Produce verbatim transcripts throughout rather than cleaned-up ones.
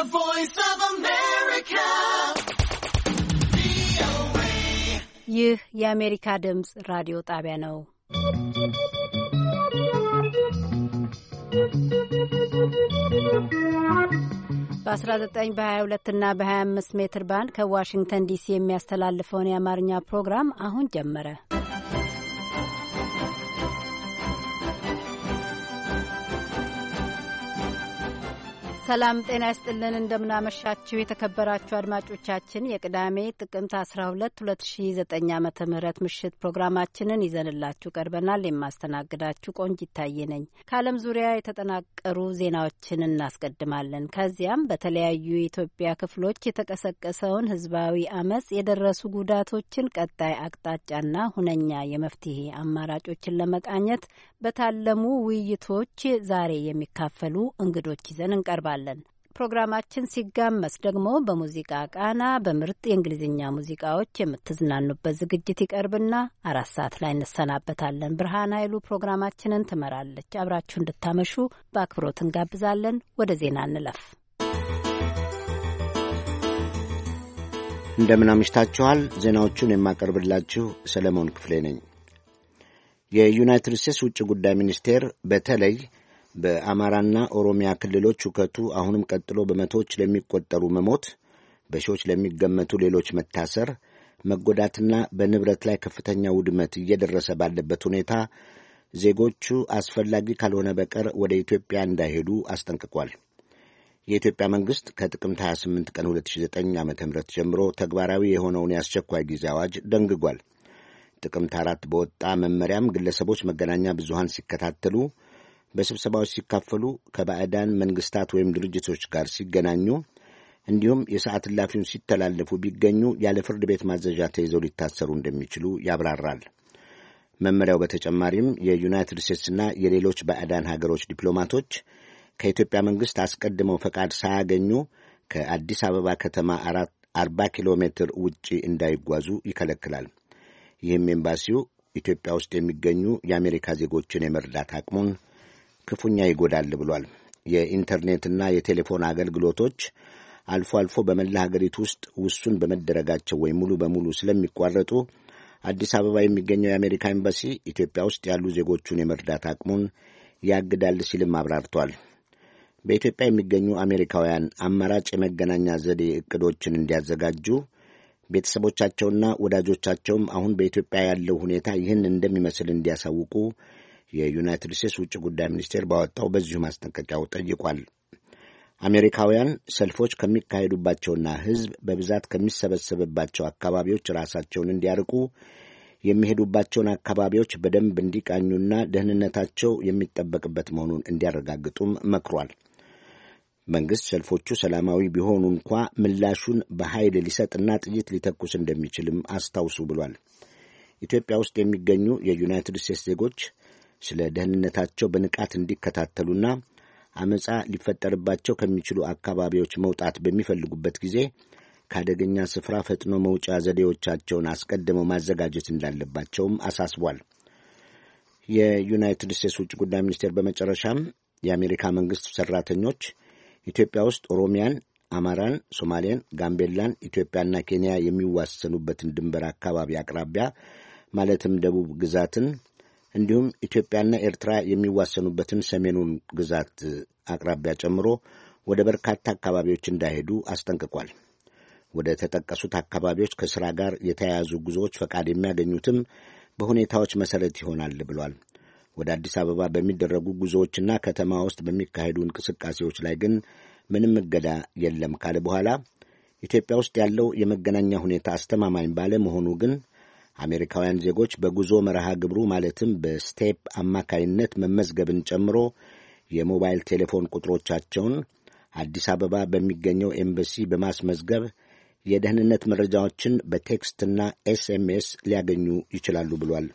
Voice of America. ይህ የአሜሪካ ድምፅ ራዲዮ ጣቢያ ነው። በ19 በ22 እና በ25 ሜትር ባንድ ከዋሽንግተን ዲሲ የሚያስተላልፈውን የአማርኛ ፕሮግራም አሁን ጀመረ። ሰላም ጤና ይስጥልን። እንደምናመሻችሁ የተከበራችሁ አድማጮቻችን የቅዳሜ ጥቅምት አስራ ሁለት ሁለት ሺ ዘጠኝ ዓመተ ምህረት ምሽት ፕሮግራማችንን ይዘንላችሁ ቀርበናል። የማስተናግዳችሁ ቆንጅ ይታየ ነኝ። ከዓለም ዙሪያ የተጠናቀሩ ዜናዎችን እናስቀድማለን። ከዚያም በተለያዩ የኢትዮጵያ ክፍሎች የተቀሰቀሰውን ህዝባዊ አመጽ የደረሱ ጉዳቶችን ቀጣይ አቅጣጫና ሁነኛ የመፍትሄ አማራጮችን ለመቃኘት በታለሙ ውይይቶች ዛሬ የሚካፈሉ እንግዶች ይዘን እንቀርባለን። ፕሮግራማችን ሲጋመስ ደግሞ በሙዚቃ ቃና በምርጥ የእንግሊዝኛ ሙዚቃዎች የምትዝናኑበት ዝግጅት ይቀርብና አራት ሰዓት ላይ እንሰናበታለን። ብርሃን ኃይሉ ፕሮግራማችንን ትመራለች። አብራችሁ እንድታመሹ በአክብሮት እንጋብዛለን። ወደ ዜና እንለፍ። እንደምን አምሽታችኋል። ዜናዎቹን የማቀርብላችሁ ሰለሞን ክፍሌ ነኝ። የዩናይትድ ስቴትስ ውጭ ጉዳይ ሚኒስቴር በተለይ በአማራና ኦሮሚያ ክልሎች ሁከቱ አሁንም ቀጥሎ በመቶዎች ለሚቆጠሩ መሞት፣ በሺዎች ለሚገመቱ ሌሎች መታሰር፣ መጎዳትና በንብረት ላይ ከፍተኛ ውድመት እየደረሰ ባለበት ሁኔታ ዜጎቹ አስፈላጊ ካልሆነ በቀር ወደ ኢትዮጵያ እንዳይሄዱ አስጠንቅቋል። የኢትዮጵያ መንግሥት ከጥቅምት ሃያ ስምንት ቀን ሁለት ሺ ዘጠኝ ዓመተ ምህረት ጀምሮ ተግባራዊ የሆነውን የአስቸኳይ ጊዜ አዋጅ ደንግጓል። ጥቅምት አራት በወጣ መመሪያም ግለሰቦች መገናኛ ብዙሃን ሲከታተሉ፣ በስብሰባዎች ሲካፈሉ፣ ከባዕዳን መንግስታት ወይም ድርጅቶች ጋር ሲገናኙ እንዲሁም የሰዓት እላፊውን ሲተላለፉ ቢገኙ ያለ ፍርድ ቤት ማዘዣ ተይዘው ሊታሰሩ እንደሚችሉ ያብራራል። መመሪያው በተጨማሪም የዩናይትድ ስቴትስና የሌሎች ባዕዳን ሀገሮች ዲፕሎማቶች ከኢትዮጵያ መንግስት አስቀድመው ፈቃድ ሳያገኙ ከአዲስ አበባ ከተማ አርባ ኪሎ ሜትር ውጪ እንዳይጓዙ ይከለክላል። ይህም ኤምባሲው ኢትዮጵያ ውስጥ የሚገኙ የአሜሪካ ዜጎችን የመርዳት አቅሙን ክፉኛ ይጎዳል ብሏል። የኢንተርኔትና የቴሌፎን አገልግሎቶች አልፎ አልፎ በመላ ሀገሪቱ ውስጥ ውሱን በመደረጋቸው ወይም ሙሉ በሙሉ ስለሚቋረጡ አዲስ አበባ የሚገኘው የአሜሪካ ኤምባሲ ኢትዮጵያ ውስጥ ያሉ ዜጎቹን የመርዳት አቅሙን ያግዳል ሲልም አብራርቷል። በኢትዮጵያ የሚገኙ አሜሪካውያን አማራጭ የመገናኛ ዘዴ ዕቅዶችን እንዲያዘጋጁ፣ ቤተሰቦቻቸውና ወዳጆቻቸውም አሁን በኢትዮጵያ ያለው ሁኔታ ይህን እንደሚመስል እንዲያሳውቁ የዩናይትድ ስቴትስ ውጭ ጉዳይ ሚኒስቴር ባወጣው በዚሁ ማስጠንቀቂያው ጠይቋል። አሜሪካውያን ሰልፎች ከሚካሄዱባቸውና ሕዝብ በብዛት ከሚሰበሰብባቸው አካባቢዎች ራሳቸውን እንዲያርቁ፣ የሚሄዱባቸውን አካባቢዎች በደንብ እንዲቃኙና ደህንነታቸው የሚጠበቅበት መሆኑን እንዲያረጋግጡም መክሯል። መንግሥት ሰልፎቹ ሰላማዊ ቢሆኑ እንኳ ምላሹን በኃይል ሊሰጥና ጥይት ሊተኩስ እንደሚችልም አስታውሱ ብሏል። ኢትዮጵያ ውስጥ የሚገኙ የዩናይትድ ስቴትስ ዜጎች ስለ ደህንነታቸው በንቃት እንዲከታተሉና አመጻ ሊፈጠርባቸው ከሚችሉ አካባቢዎች መውጣት በሚፈልጉበት ጊዜ ከአደገኛ ስፍራ ፈጥኖ መውጫ ዘዴዎቻቸውን አስቀድመው ማዘጋጀት እንዳለባቸውም አሳስቧል። የዩናይትድ ስቴትስ ውጭ ጉዳይ ሚኒስቴር በመጨረሻም የአሜሪካ መንግሥት ሠራተኞች ኢትዮጵያ ውስጥ ኦሮሚያን፣ አማራን፣ ሶማሌን፣ ጋምቤላን፣ ኢትዮጵያና ኬንያ የሚዋሰኑበትን ድንበር አካባቢ አቅራቢያ ማለትም ደቡብ ግዛትን እንዲሁም ኢትዮጵያና ኤርትራ የሚዋሰኑበትን ሰሜኑን ግዛት አቅራቢያ ጨምሮ ወደ በርካታ አካባቢዎች እንዳይሄዱ አስጠንቅቋል። ወደ ተጠቀሱት አካባቢዎች ከሥራ ጋር የተያያዙ ጉዞዎች ፈቃድ የሚያገኙትም በሁኔታዎች መሠረት ይሆናል ብሏል። ወደ አዲስ አበባ በሚደረጉ ጉዞዎችና ከተማ ውስጥ በሚካሄዱ እንቅስቃሴዎች ላይ ግን ምንም እገዳ የለም ካለ በኋላ ኢትዮጵያ ውስጥ ያለው የመገናኛ ሁኔታ አስተማማኝ ባለመሆኑ ግን አሜሪካውያን ዜጎች በጉዞ መርሃ ግብሩ ማለትም በስቴፕ አማካይነት መመዝገብን ጨምሮ የሞባይል ቴሌፎን ቁጥሮቻቸውን አዲስ አበባ በሚገኘው ኤምባሲ በማስመዝገብ የደህንነት መረጃዎችን በቴክስትና ኤስኤምኤስ ሊያገኙ ይችላሉ ብሏል።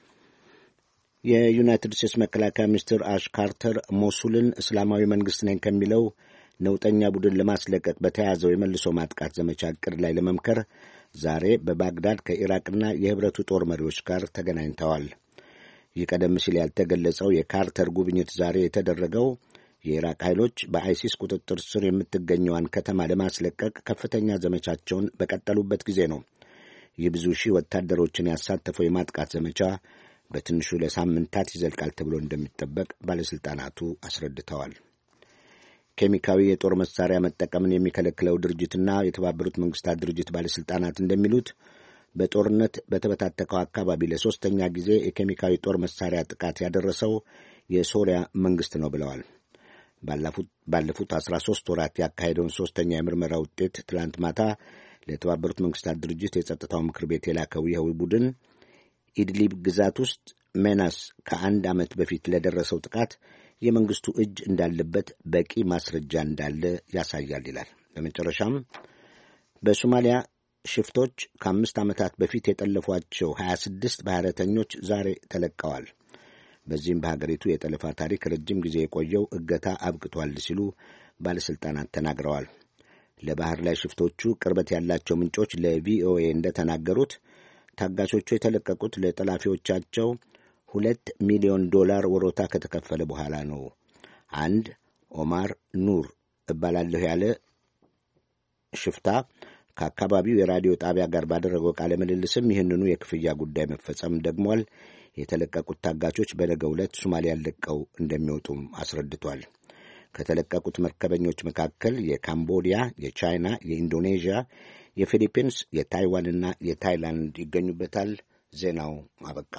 የዩናይትድ ስቴትስ መከላከያ ሚኒስትር አሽ ካርተር ሞሱልን እስላማዊ መንግሥት ነኝ ከሚለው ነውጠኛ ቡድን ለማስለቀቅ በተያዘው የመልሶ ማጥቃት ዘመቻ ዕቅድ ላይ ለመምከር ዛሬ በባግዳድ ከኢራቅና የህብረቱ ጦር መሪዎች ጋር ተገናኝተዋል። ይህ ቀደም ሲል ያልተገለጸው የካርተር ጉብኝት ዛሬ የተደረገው የኢራቅ ኃይሎች በአይሲስ ቁጥጥር ስር የምትገኘዋን ከተማ ለማስለቀቅ ከፍተኛ ዘመቻቸውን በቀጠሉበት ጊዜ ነው። ይህ ብዙ ሺህ ወታደሮችን ያሳተፈው የማጥቃት ዘመቻ በትንሹ ለሳምንታት ይዘልቃል ተብሎ እንደሚጠበቅ ባለሥልጣናቱ አስረድተዋል። ኬሚካዊ የጦር መሳሪያ መጠቀምን የሚከለክለው ድርጅትና የተባበሩት መንግስታት ድርጅት ባለሥልጣናት እንደሚሉት በጦርነት በተበታተከው አካባቢ ለሦስተኛ ጊዜ የኬሚካዊ ጦር መሳሪያ ጥቃት ያደረሰው የሶሪያ መንግሥት ነው ብለዋል። ባለፉት አስራ ሦስት ወራት ያካሄደውን ሦስተኛ የምርመራ ውጤት ትላንት ማታ ለተባበሩት መንግስታት ድርጅት የጸጥታው ምክር ቤት የላከው ይኸው ቡድን ኢድሊብ ግዛት ውስጥ ሜናስ ከአንድ ዓመት በፊት ለደረሰው ጥቃት የመንግሥቱ እጅ እንዳለበት በቂ ማስረጃ እንዳለ ያሳያል ይላል። በመጨረሻም በሶማሊያ ሽፍቶች ከአምስት ዓመታት በፊት የጠለፏቸው ሀያ ስድስት ባህረተኞች ዛሬ ተለቀዋል። በዚህም በሀገሪቱ የጠለፋ ታሪክ ረጅም ጊዜ የቆየው እገታ አብቅቷል ሲሉ ባለሥልጣናት ተናግረዋል። ለባህር ላይ ሽፍቶቹ ቅርበት ያላቸው ምንጮች ለቪኦኤ እንደተናገሩት ታጋቾቹ የተለቀቁት ለጠላፊዎቻቸው ሁለት ሚሊዮን ዶላር ወሮታ ከተከፈለ በኋላ ነው። አንድ ኦማር ኑር እባላለሁ ያለ ሽፍታ ከአካባቢው የራዲዮ ጣቢያ ጋር ባደረገው ቃለ ምልልስም ይህንኑ የክፍያ ጉዳይ መፈጸም ደግሟል። የተለቀቁት ታጋቾች በነገው ዕለት ሶማሊያን ለቀው እንደሚወጡም አስረድቷል። ከተለቀቁት መርከበኞች መካከል የካምቦዲያ፣ የቻይና፣ የኢንዶኔዥያ፣ የፊሊፒንስ፣ የታይዋንና የታይላንድ ይገኙበታል። ዜናው አበቃ።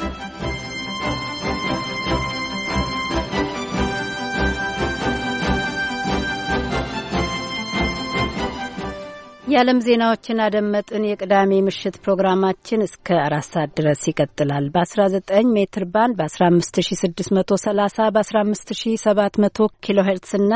የዓለም ዜናዎችን አደመጥን። የቅዳሜ ምሽት ፕሮግራማችን እስከ አራት ሰዓት ድረስ ይቀጥላል። በ19 ሜትር ባንድ በ15630 በ15700 ኪሎ ሄርትስ እና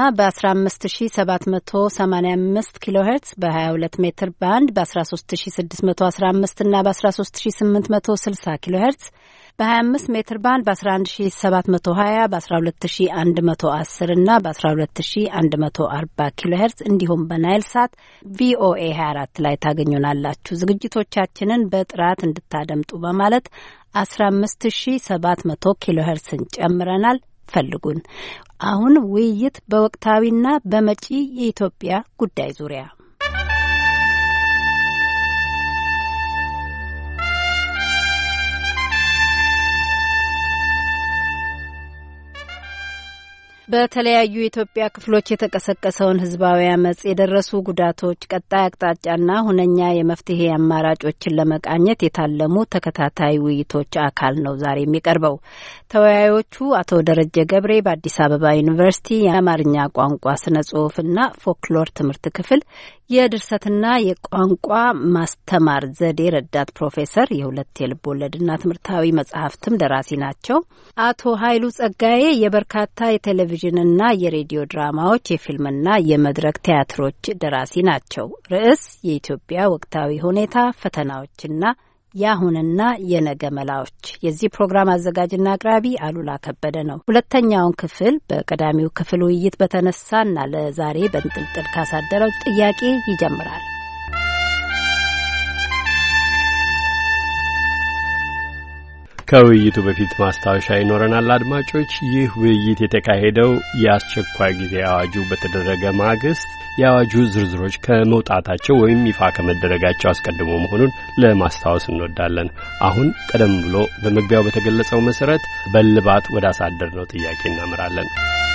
በ15785 ኪሎ ሄርትስ በ22 ሜትር ባንድ በ13615 እና በ13860 ኪሎ ሄርትስ በ25 ሜትር ባንድ በ11720 በ12110 እና በ12140 ኪሎ ሄርትስ እንዲሁም በናይል ሳት ቪኦኤ ሀያ አራት ላይ ታገኙናላችሁ። ዝግጅቶቻችንን በጥራት እንድታደምጡ በማለት አስራ አምስት ሺህ ሰባት መቶ ኪሎ ሄርትስን ጨምረናል። ፈልጉን። አሁን ውይይት በወቅታዊና በመጪ የኢትዮጵያ ጉዳይ ዙሪያ በተለያዩ የኢትዮጵያ ክፍሎች የተቀሰቀሰውን ህዝባዊ አመጽ፣ የደረሱ ጉዳቶች፣ ቀጣይ አቅጣጫና ሁነኛ የመፍትሄ አማራጮችን ለመቃኘት የታለሙ ተከታታይ ውይይቶች አካል ነው ዛሬ የሚቀርበው። ተወያዮቹ አቶ ደረጀ ገብሬ በአዲስ አበባ ዩኒቨርሲቲ የአማርኛ ቋንቋ ስነ ጽሁፍና ፎክሎር ትምህርት ክፍል የድርሰትና የቋንቋ ማስተማር ዘዴ ረዳት ፕሮፌሰር፣ የሁለት የልብ ወለድና ትምህርታዊ መጽሐፍትም ደራሲ ናቸው። አቶ ኃይሉ ጸጋዬ የበርካታ የቴሌቪዥንና የሬዲዮ ድራማዎች፣ የፊልምና የመድረክ ቲያትሮች ደራሲ ናቸው። ርዕስ የኢትዮጵያ ወቅታዊ ሁኔታ፣ ፈተናዎችና የአሁንና የነገ መላዎች። የዚህ ፕሮግራም አዘጋጅና አቅራቢ አሉላ ከበደ ነው። ሁለተኛውን ክፍል በቀዳሚው ክፍል ውይይት በተነሳና ለዛሬ በንጥልጥል ካሳደረው ጥያቄ ይጀምራል። ከውይይቱ በፊት ማስታወሻ ይኖረናል አድማጮች። ይህ ውይይት የተካሄደው የአስቸኳይ ጊዜ አዋጁ በተደረገ ማግስት የአዋጁ ዝርዝሮች ከመውጣታቸው ወይም ይፋ ከመደረጋቸው አስቀድሞ መሆኑን ለማስታወስ እንወዳለን። አሁን ቀደም ብሎ በመግቢያው በተገለጸው መሰረት በልባት ወደ አሳደርነው ጥያቄ እናመራለን።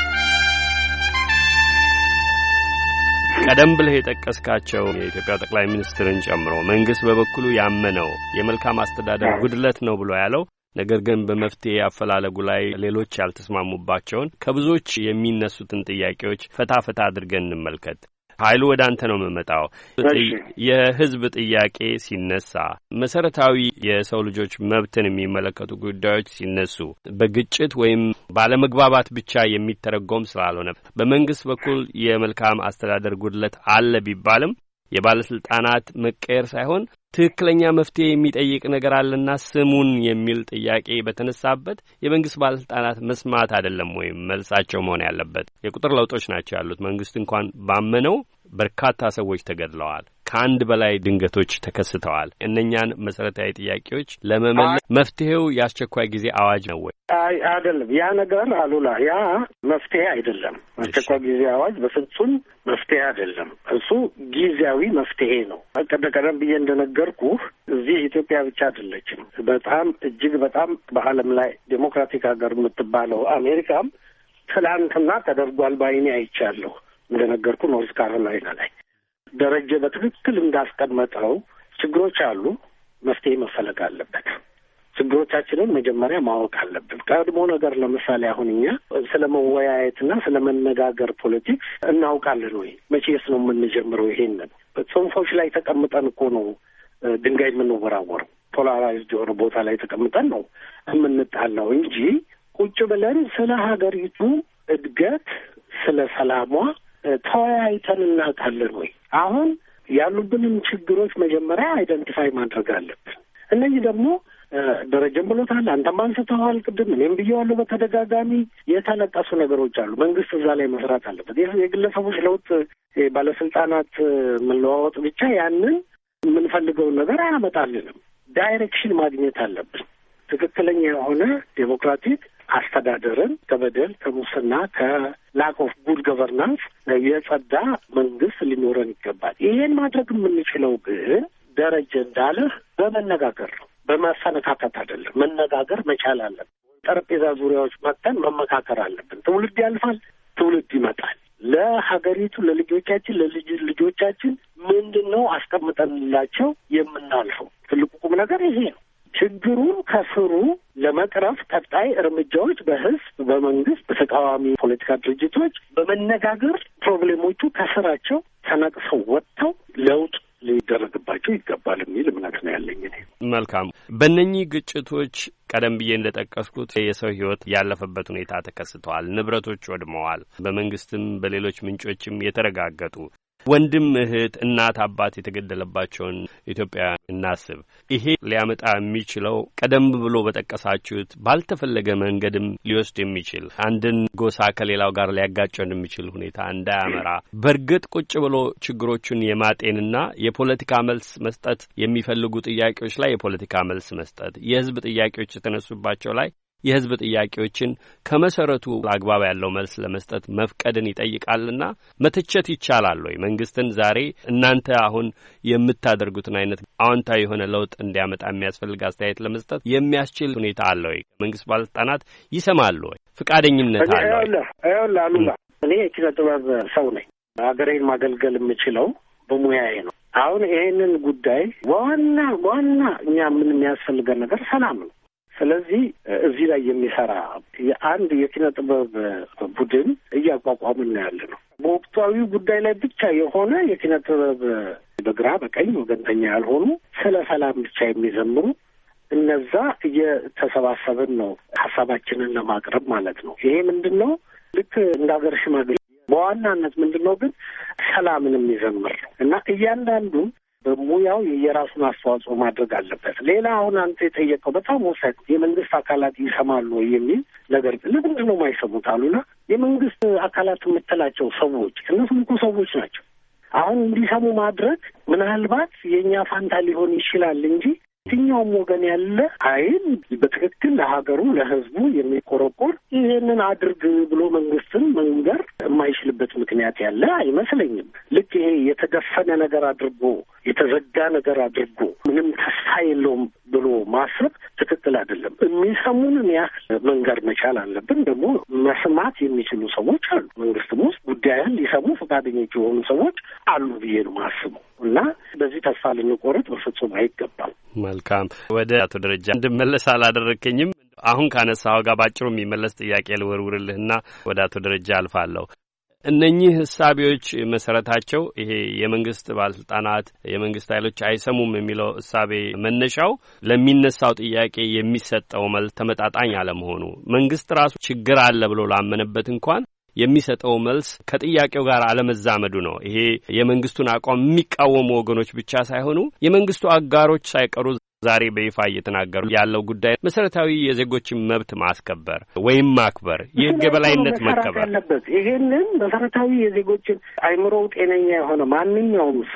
ቀደም ብለህ የጠቀስካቸው የኢትዮጵያ ጠቅላይ ሚኒስትርን ጨምሮ መንግስት በበኩሉ ያመነው የመልካም አስተዳደር ጉድለት ነው ብሎ ያለው ነገር ግን በመፍትሄ አፈላለጉ ላይ ሌሎች ያልተስማሙባቸውን ከብዙዎች የሚነሱትን ጥያቄዎች ፈታ ፈታ አድርገን እንመልከት። ኃይሉ ወደ አንተ ነው የምመጣው። የህዝብ ጥያቄ ሲነሳ መሰረታዊ የሰው ልጆች መብትን የሚመለከቱ ጉዳዮች ሲነሱ በግጭት ወይም ባለመግባባት ብቻ የሚተረጎም ስላልሆነ በመንግስት በኩል የመልካም አስተዳደር ጉድለት አለ ቢባልም የባለስልጣናት መቀየር ሳይሆን ትክክለኛ መፍትሄ የሚጠይቅ ነገር አለና ስሙን የሚል ጥያቄ በተነሳበት የመንግስት ባለስልጣናት መስማት አይደለም ወይም መልሳቸው መሆን ያለበት። የቁጥር ለውጦች ናቸው ያሉት። መንግስት እንኳን ባመነው በርካታ ሰዎች ተገድለዋል። ከአንድ በላይ ድንገቶች ተከስተዋል። እነኛን መሰረታዊ ጥያቄዎች ለመመለስ መፍትሄው የአስቸኳይ ጊዜ አዋጅ ነው ወይ? አይ አይደለም። ያ ነገር አሉላ ያ መፍትሄ አይደለም። አስቸኳይ ጊዜ አዋጅ በፍጹም መፍትሄ አይደለም። እሱ ጊዜያዊ መፍትሄ ነው። ቀደም ብዬ እንደነገርኩህ እዚህ ኢትዮጵያ ብቻ አይደለችም። በጣም እጅግ በጣም በዓለም ላይ ዴሞክራቲክ ሀገር የምትባለው አሜሪካም ትላንትና ተደርጓል ባይኔ አይቻለሁ። እንደነገርኩ ኖርዝ ካሮላይና ላይ ደረጀ በትክክል እንዳስቀመጠው ችግሮች አሉ። መፍትሄ መፈለግ አለበት። ችግሮቻችንን መጀመሪያ ማወቅ አለብን። ቀድሞ ነገር ለምሳሌ አሁን እኛ ስለ መወያየትና ስለ መነጋገር ፖለቲክስ እናውቃለን ወይ? መቼስ ነው የምንጀምረው? ይሄንን ጽንፎች ላይ ተቀምጠን እኮ ነው ድንጋይ የምንወራወረው። ፖላራይዝድ የሆነ ቦታ ላይ ተቀምጠን ነው የምንጣላው እንጂ ቁጭ ብለን ስለ ሀገሪቱ እድገት፣ ስለ ሰላሟ ተወያይተን እናውቃለን ወይ? አሁን ያሉብንን ችግሮች መጀመሪያ አይደንቲፋይ ማድረግ አለብን። እነዚህ ደግሞ ደረጀም ብሎታል፣ አንተም አንስተዋል፣ ቅድም እኔም ብዬዋለሁ። በተደጋጋሚ የተለቀሱ ነገሮች አሉ። መንግስት እዛ ላይ መስራት አለበት። የግለሰቦች ለውጥ፣ ባለስልጣናት መለዋወጥ ብቻ ያንን የምንፈልገውን ነገር አያመጣልንም። ዳይሬክሽን ማግኘት አለብን። ትክክለኛ የሆነ ዴሞክራቲክ አስተዳደርን ከበደል፣ ከሙስና፣ ከላክ ኦፍ ጉድ ገቨርናንስ የጸዳ መንግስት ሊኖረን ይገባል። ይሄን ማድረግ የምንችለው ግን ደረጀ እንዳለህ በመነጋገር ነው፣ በማፈነካከት አይደለም። መነጋገር መቻል አለብን። ጠረጴዛ ዙሪያዎች መጥተን መመካከር አለብን። ትውልድ ያልፋል፣ ትውልድ ይመጣል። ለሀገሪቱ ለልጆቻችን ለልጅ ልጆቻችን ምንድን ነው አስቀምጠንላቸው የምናልፈው? ትልቁ ቁም ነገር ይሄ ነው። ችግሩን ከስሩ ለመቅረፍ ቀጣይ እርምጃዎች በህዝብ፣ በመንግስት፣ በተቃዋሚ ፖለቲካ ድርጅቶች በመነጋገር ፕሮብሌሞቹ ከስራቸው ተነቅሰው ወጥተው ለውጥ ሊደረግባቸው ይገባል የሚል እምነት ነው ያለኝ እኔ። መልካም። በእነኚህ ግጭቶች ቀደም ብዬ እንደጠቀስኩት የሰው ህይወት ያለፈበት ሁኔታ ተከስተዋል። ንብረቶች ወድመዋል። በመንግስትም በሌሎች ምንጮችም የተረጋገጡ ወንድም፣ እህት፣ እናት፣ አባት የተገደለባቸውን ኢትዮጵያውያን እናስብ። ይሄ ሊያመጣ የሚችለው ቀደም ብሎ በጠቀሳችሁት ባልተፈለገ መንገድም ሊወስድ የሚችል አንድን ጎሳ ከሌላው ጋር ሊያጋጨው እንደሚችል ሁኔታ እንዳያመራ በእርግጥ ቁጭ ብሎ ችግሮቹን የማጤንና የፖለቲካ መልስ መስጠት የሚፈልጉ ጥያቄዎች ላይ የፖለቲካ መልስ መስጠት፣ የህዝብ ጥያቄዎች የተነሱባቸው ላይ የህዝብ ጥያቄዎችን ከመሰረቱ አግባብ ያለው መልስ ለመስጠት መፍቀድን ይጠይቃልና መተቸት ይቻላል ወይ? መንግስትን ዛሬ እናንተ አሁን የምታደርጉትን አይነት አዎንታዊ የሆነ ለውጥ እንዲያመጣ የሚያስፈልግ አስተያየት ለመስጠት የሚያስችል ሁኔታ አለ ወይ? መንግስት ባለስልጣናት ይሰማሉ ወይ? ፍቃደኝነት አለ ወይ? ይኸውልህ አሉላ፣ እኔ የኪነ ጥበብ ሰው ነኝ። ሀገሬን ማገልገል የምችለው በሙያዬ ነው። አሁን ይሄንን ጉዳይ ዋና ዋና እኛ ምን የሚያስፈልገን ነገር ሰላም ነው። ስለዚህ እዚህ ላይ የሚሰራ የአንድ የኪነ ጥበብ ቡድን እያቋቋምን ያለ ነው። በወቅታዊ ጉዳይ ላይ ብቻ የሆነ የኪነ ጥበብ በግራ በቀኝ ወገንተኛ ያልሆኑ ስለ ሰላም ብቻ የሚዘምሩ እነዛ እየተሰባሰብን ነው ሀሳባችንን ለማቅረብ ማለት ነው። ይሄ ምንድን ነው? ልክ እንደ ሀገር ሽማግሌ በዋናነት ምንድን ነው ግን ሰላምን የሚዘምር ነው እና እያንዳንዱ በሙያው የራሱን አስተዋጽኦ ማድረግ አለበት። ሌላ አሁን አንተ የጠየቀው በጣም ወሳኝ የመንግስት አካላት ይሰማሉ የሚል ነገር ለምንድን ነው የማይሰሙት? አሉና የመንግስት አካላት የምትላቸው ሰዎች እነሱም እኮ ሰዎች ናቸው። አሁን እንዲሰሙ ማድረግ ምናልባት የእኛ ፋንታ ሊሆን ይችላል እንጂ የትኛውም ወገን ያለ አይን በትክክል ለሀገሩ ለህዝቡ የሚቆረቆር ይህንን አድርግ ብሎ መንግስትን መንገር የማይችልበት ምክንያት ያለ አይመስለኝም። ልክ ይሄ የተደፈነ ነገር አድርጎ የተዘጋ ነገር አድርጎ ምንም ተስፋ የለውም ብሎ ማሰብ ትክክል አይደለም። የሚሰሙንን ያህል መንገር መቻል አለብን። ደግሞ መስማት የሚችሉ ሰዎች አሉ። መንግስትም ውስጥ ጉዳይን ሊሰሙ ፈቃደኞች የሆኑ ሰዎች አሉ ብዬ ነው ማስበው እና በዚህ ተስፋ ልንቆርጥ በፍጹም አይገባም። መልካም። ወደ አቶ ደረጃ እንድመለስ አላደረከኝም። አሁን ካነሳው ጋር ባጭሩ የሚመለስ ጥያቄ ልወርውርልህና ወደ አቶ ደረጃ አልፋለሁ። እነኚህ እሳቤዎች መሰረታቸው ይሄ የመንግስት ባለስልጣናት የመንግስት ኃይሎች አይሰሙም የሚለው እሳቤ መነሻው ለሚነሳው ጥያቄ የሚሰጠው መልስ ተመጣጣኝ አለመሆኑ መንግስት ራሱ ችግር አለ ብሎ ላመነበት እንኳን የሚሰጠው መልስ ከጥያቄው ጋር አለመዛመዱ ነው። ይሄ የመንግስቱን አቋም የሚቃወሙ ወገኖች ብቻ ሳይሆኑ የመንግስቱ አጋሮች ሳይቀሩ ዛሬ በይፋ እየተናገሩ ያለው ጉዳይ መሰረታዊ የዜጎችን መብት ማስከበር ወይም ማክበር፣ የህግ የበላይነት መከበር አለበት። ይሄንን መሰረታዊ የዜጎችን አይምሮው ጤነኛ የሆነ ማንኛውም ሰው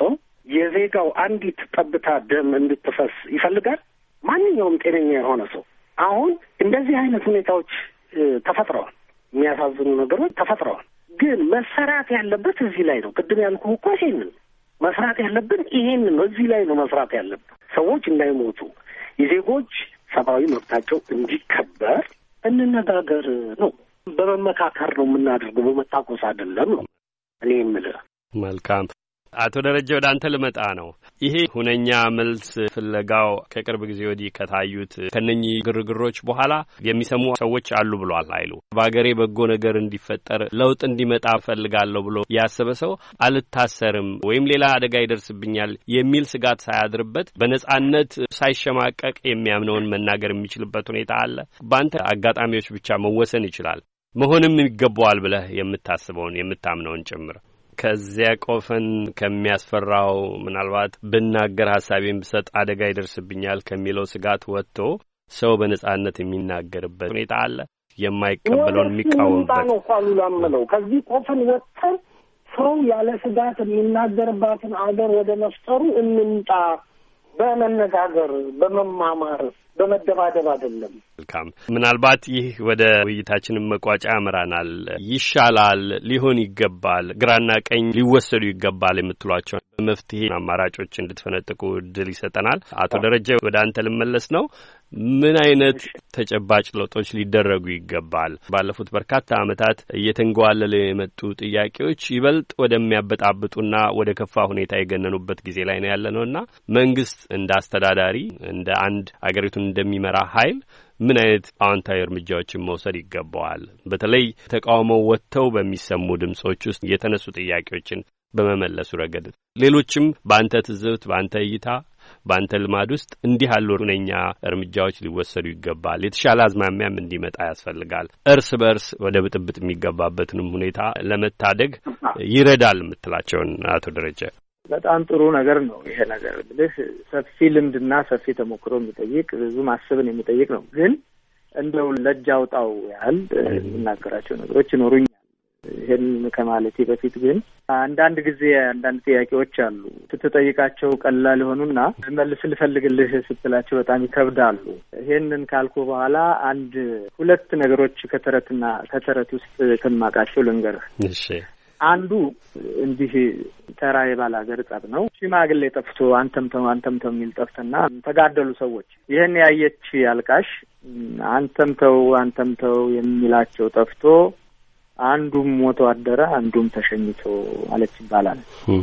የዜጋው አንዲት ጠብታ ደም እንድትፈስ ይፈልጋል? ማንኛውም ጤነኛ የሆነ ሰው። አሁን እንደዚህ አይነት ሁኔታዎች ተፈጥረዋል። የሚያሳዝኑ ነገሮች ተፈጥረዋል። ግን መሰራት ያለበት እዚህ ላይ ነው። ቅድም ያልኩህ እኮ ይሄንን መስራት ያለብን ይሄንን ነው። እዚህ ላይ ነው መስራት ያለብን። ሰዎች እንዳይሞቱ፣ የዜጎች ሰብአዊ መብታቸው እንዲከበር እንነጋገር ነው። በመመካከር ነው የምናደርገው፣ በመታኮስ አይደለም ነው እኔ የምልህ። መልካም አቶ ደረጀ ወደ አንተ ልመጣ ነው። ይሄ ሁነኛ መልስ ፍለጋው ከቅርብ ጊዜ ወዲህ ከታዩት ከነኚህ ግርግሮች በኋላ የሚሰሙ ሰዎች አሉ ብሏል ኃይሉ። በአገሬ በጎ ነገር እንዲፈጠር ለውጥ እንዲመጣ ፈልጋለሁ ብሎ ያሰበ ሰው አልታሰርም ወይም ሌላ አደጋ ይደርስብኛል የሚል ስጋት ሳያድርበት በነጻነት ሳይሸማቀቅ የሚያምነውን መናገር የሚችልበት ሁኔታ አለ። በአንተ አጋጣሚዎች ብቻ መወሰን ይችላል። መሆንም ይገባዋል ብለህ የምታስበውን የምታምነውን ጭምር ከዚያ ቆፈን ከሚያስፈራው ምናልባት ብናገር ሀሳቤን ብሰጥ አደጋ ይደርስብኛል ከሚለው ስጋት ወጥቶ ሰው በነጻነት የሚናገርበት ሁኔታ አለ። የማይቀበለውን የሚቃወምበት ነው ቃሉ ላምነው። ከዚህ ቆፈን ወጥተን ሰው ያለ ስጋት የሚናገርባትን አገር ወደ መፍጠሩ እንምጣ። በመነጋገር በመማማር በመደባደብ አይደለም። መልካም። ምናልባት ይህ ወደ ውይይታችንን መቋጫ ያመራናል። ይሻላል፣ ሊሆን ይገባል፣ ግራና ቀኝ ሊወሰዱ ይገባል የምትሏቸው መፍትሄ አማራጮች እንድትፈነጥቁ እድል ይሰጠናል። አቶ ደረጀ ወደ አንተ ልመለስ ነው። ምን አይነት ተጨባጭ ለውጦች ሊደረጉ ይገባል? ባለፉት በርካታ ዓመታት እየተንጓለለ የመጡ ጥያቄዎች ይበልጥ ወደሚያበጣብጡና ወደ ከፋ ሁኔታ የገነኑበት ጊዜ ላይ ነው ያለነውና መንግስት እንደ አስተዳዳሪ እንደ አንድ አገሪቱን እንደሚመራ ኃይል ምን አይነት አዎንታዊ እርምጃዎችን መውሰድ ይገባዋል? በተለይ ተቃውሞው ወጥተው በሚሰሙ ድምጾች ውስጥ የተነሱ ጥያቄዎችን በመመለሱ ረገድ ሌሎችም በአንተ ትዝብት፣ በአንተ እይታ፣ በአንተ ልማድ ውስጥ እንዲህ ያሉ ሁነኛ እርምጃዎች ሊወሰዱ ይገባል፣ የተሻለ አዝማሚያም እንዲመጣ ያስፈልጋል፣ እርስ በርስ ወደ ብጥብጥ የሚገባበትንም ሁኔታ ለመታደግ ይረዳል የምትላቸውን አቶ ደረጀ? በጣም ጥሩ ነገር ነው ይሄ ነገር። እንግዲህ ሰፊ ልምድና ሰፊ ተሞክሮ የሚጠይቅ ብዙ ማሰብን የሚጠይቅ ነው። ግን እንደው ለእጅ አውጣው ያህል የምናገራቸው ነገሮች ይኖሩኛል። ይሄን ከማለቴ በፊት ግን አንዳንድ ጊዜ አንዳንድ ጥያቄዎች አሉ ስትጠይቃቸው ቀላል የሆኑና መልስ ልፈልግልህ ስትላቸው በጣም ይከብዳሉ። ይሄንን ካልኩ በኋላ አንድ ሁለት ነገሮች ከተረትና ከተረት ውስጥ ከማውቃቸው ልንገርህ። እሺ። አንዱ እንዲህ ተራ የባላገር ጸብ ነው። ሽማግሌ ጠፍቶ አንተም ተው አንተም ተው የሚል ጠፍተና ተጋደሉ ሰዎች። ይሄን ያየች አልቃሽ አንተም ተው አንተም ተው የሚላቸው ጠፍቶ አንዱም ሞቶ አደረ፣ አንዱም ተሸኝቶ አለች ይባላል።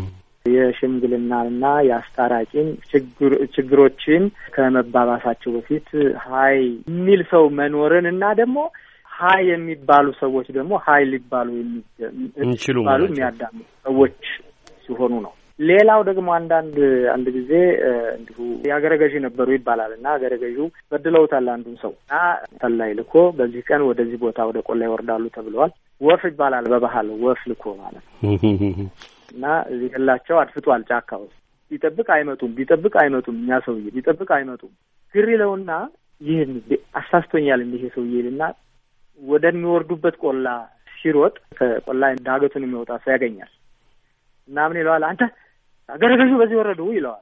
የሽምግልናና የአስታራቂን ችግር ችግሮችን ከመባባሳቸው በፊት ሀይ የሚል ሰው መኖርን እና ደግሞ ሀይ የሚባሉ ሰዎች ደግሞ ሀይ ሊባሉ የሚችሉ የሚያዳምጡ ሰዎች ሲሆኑ ነው። ሌላው ደግሞ አንዳንድ አንድ ጊዜ እንዲሁ የአገረ ገዢ ነበሩ ይባላል እና አገረ ገዢው በድለውታል አንዱን ሰው እና ተላይ ልኮ በዚህ ቀን ወደዚህ ቦታ ወደ ቆላ ይወርዳሉ ተብለዋል። ወፍ ይባላል በባህል ወፍ ልኮ ማለት እና እዚህ ያላቸው አድፍጧል ጫካ ውስጥ ቢጠብቅ አይመጡም ቢጠብቅ አይመጡም እኛ ሰውዬ ቢጠብቅ አይመጡም ግር ይለውና ይህን አሳስቶኛል እንዲህ ሰውዬልና ወደሚወርዱበት ቆላ ሲሮጥ ከቆላ ዳገቱን የሚወጣ ሰው ያገኛል እና ምን ይለዋል? አንተ አገረ ገዢው በዚህ ወረዱ ይለዋል።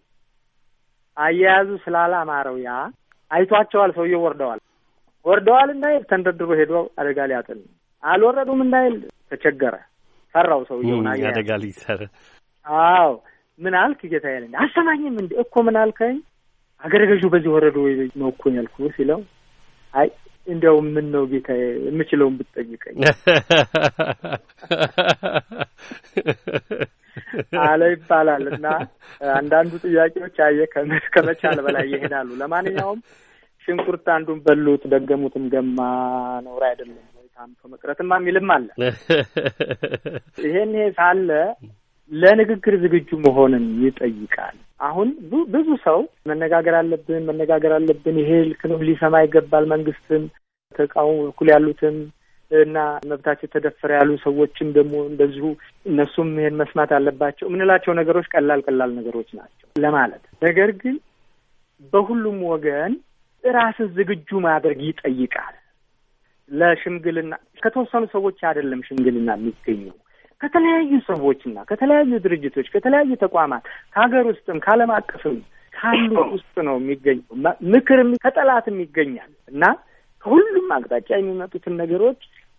አያያዙ ስላላማረው ያ አይቷቸዋል። ሰውዬው ወርደዋል ወርደዋል እንዳይል ተንደርድሮ ሄዶ አደጋ ሊያጥል አልወረዱም እንዳይል ተቸገረ። ፈራው ሰውዬው ና አደጋ ሊሰራ። አዎ ምን አልክ ጌታዬ? እንዴ አሰማኝም እንዴ እኮ ምን አልከኝ? አገረ ገዢው በዚህ ወረዱ ነው እኮ ያልኩህ ሲለው አይ እንደው ምን ነው ጌታዬ የምችለውን ብትጠይቀኝ አለ ይባላል። እና አንዳንዱ ጥያቄዎች አየ ከመቻል በላይ ይሄዳሉ። ለማንኛውም ሽንኩርት አንዱን በሉት ደገሙትም ገማ ነውር አይደለም ወይ ታምቶ መቅረትማ የሚልም አለ። ይሄን ሳለ ለንግግር ዝግጁ መሆንን ይጠይቃል። አሁን ብዙ ሰው መነጋገር አለብን መነጋገር አለብን ይሄ ልክ ነው ሊሰማ ይገባል መንግስትም ተቃውሞ እኩል ያሉትም እና መብታቸው ተደፈረ ያሉ ሰዎችም ደግሞ እንደዚሁ እነሱም ይሄን መስማት አለባቸው ምንላቸው ነገሮች ቀላል ቀላል ነገሮች ናቸው ለማለት። ነገር ግን በሁሉም ወገን ራስን ዝግጁ ማድረግ ይጠይቃል። ለሽምግልና ከተወሰኑ ሰዎች አይደለም ሽምግልና የሚገኘው ከተለያዩ ሰዎችና ከተለያዩ ድርጅቶች ከተለያዩ ተቋማት ከሀገር ውስጥም ከዓለም አቀፍም ካሉ ውስጥ ነው የሚገኘው። ምክርም ከጠላትም ይገኛል እና ከሁሉም አቅጣጫ የሚመጡትን ነገሮች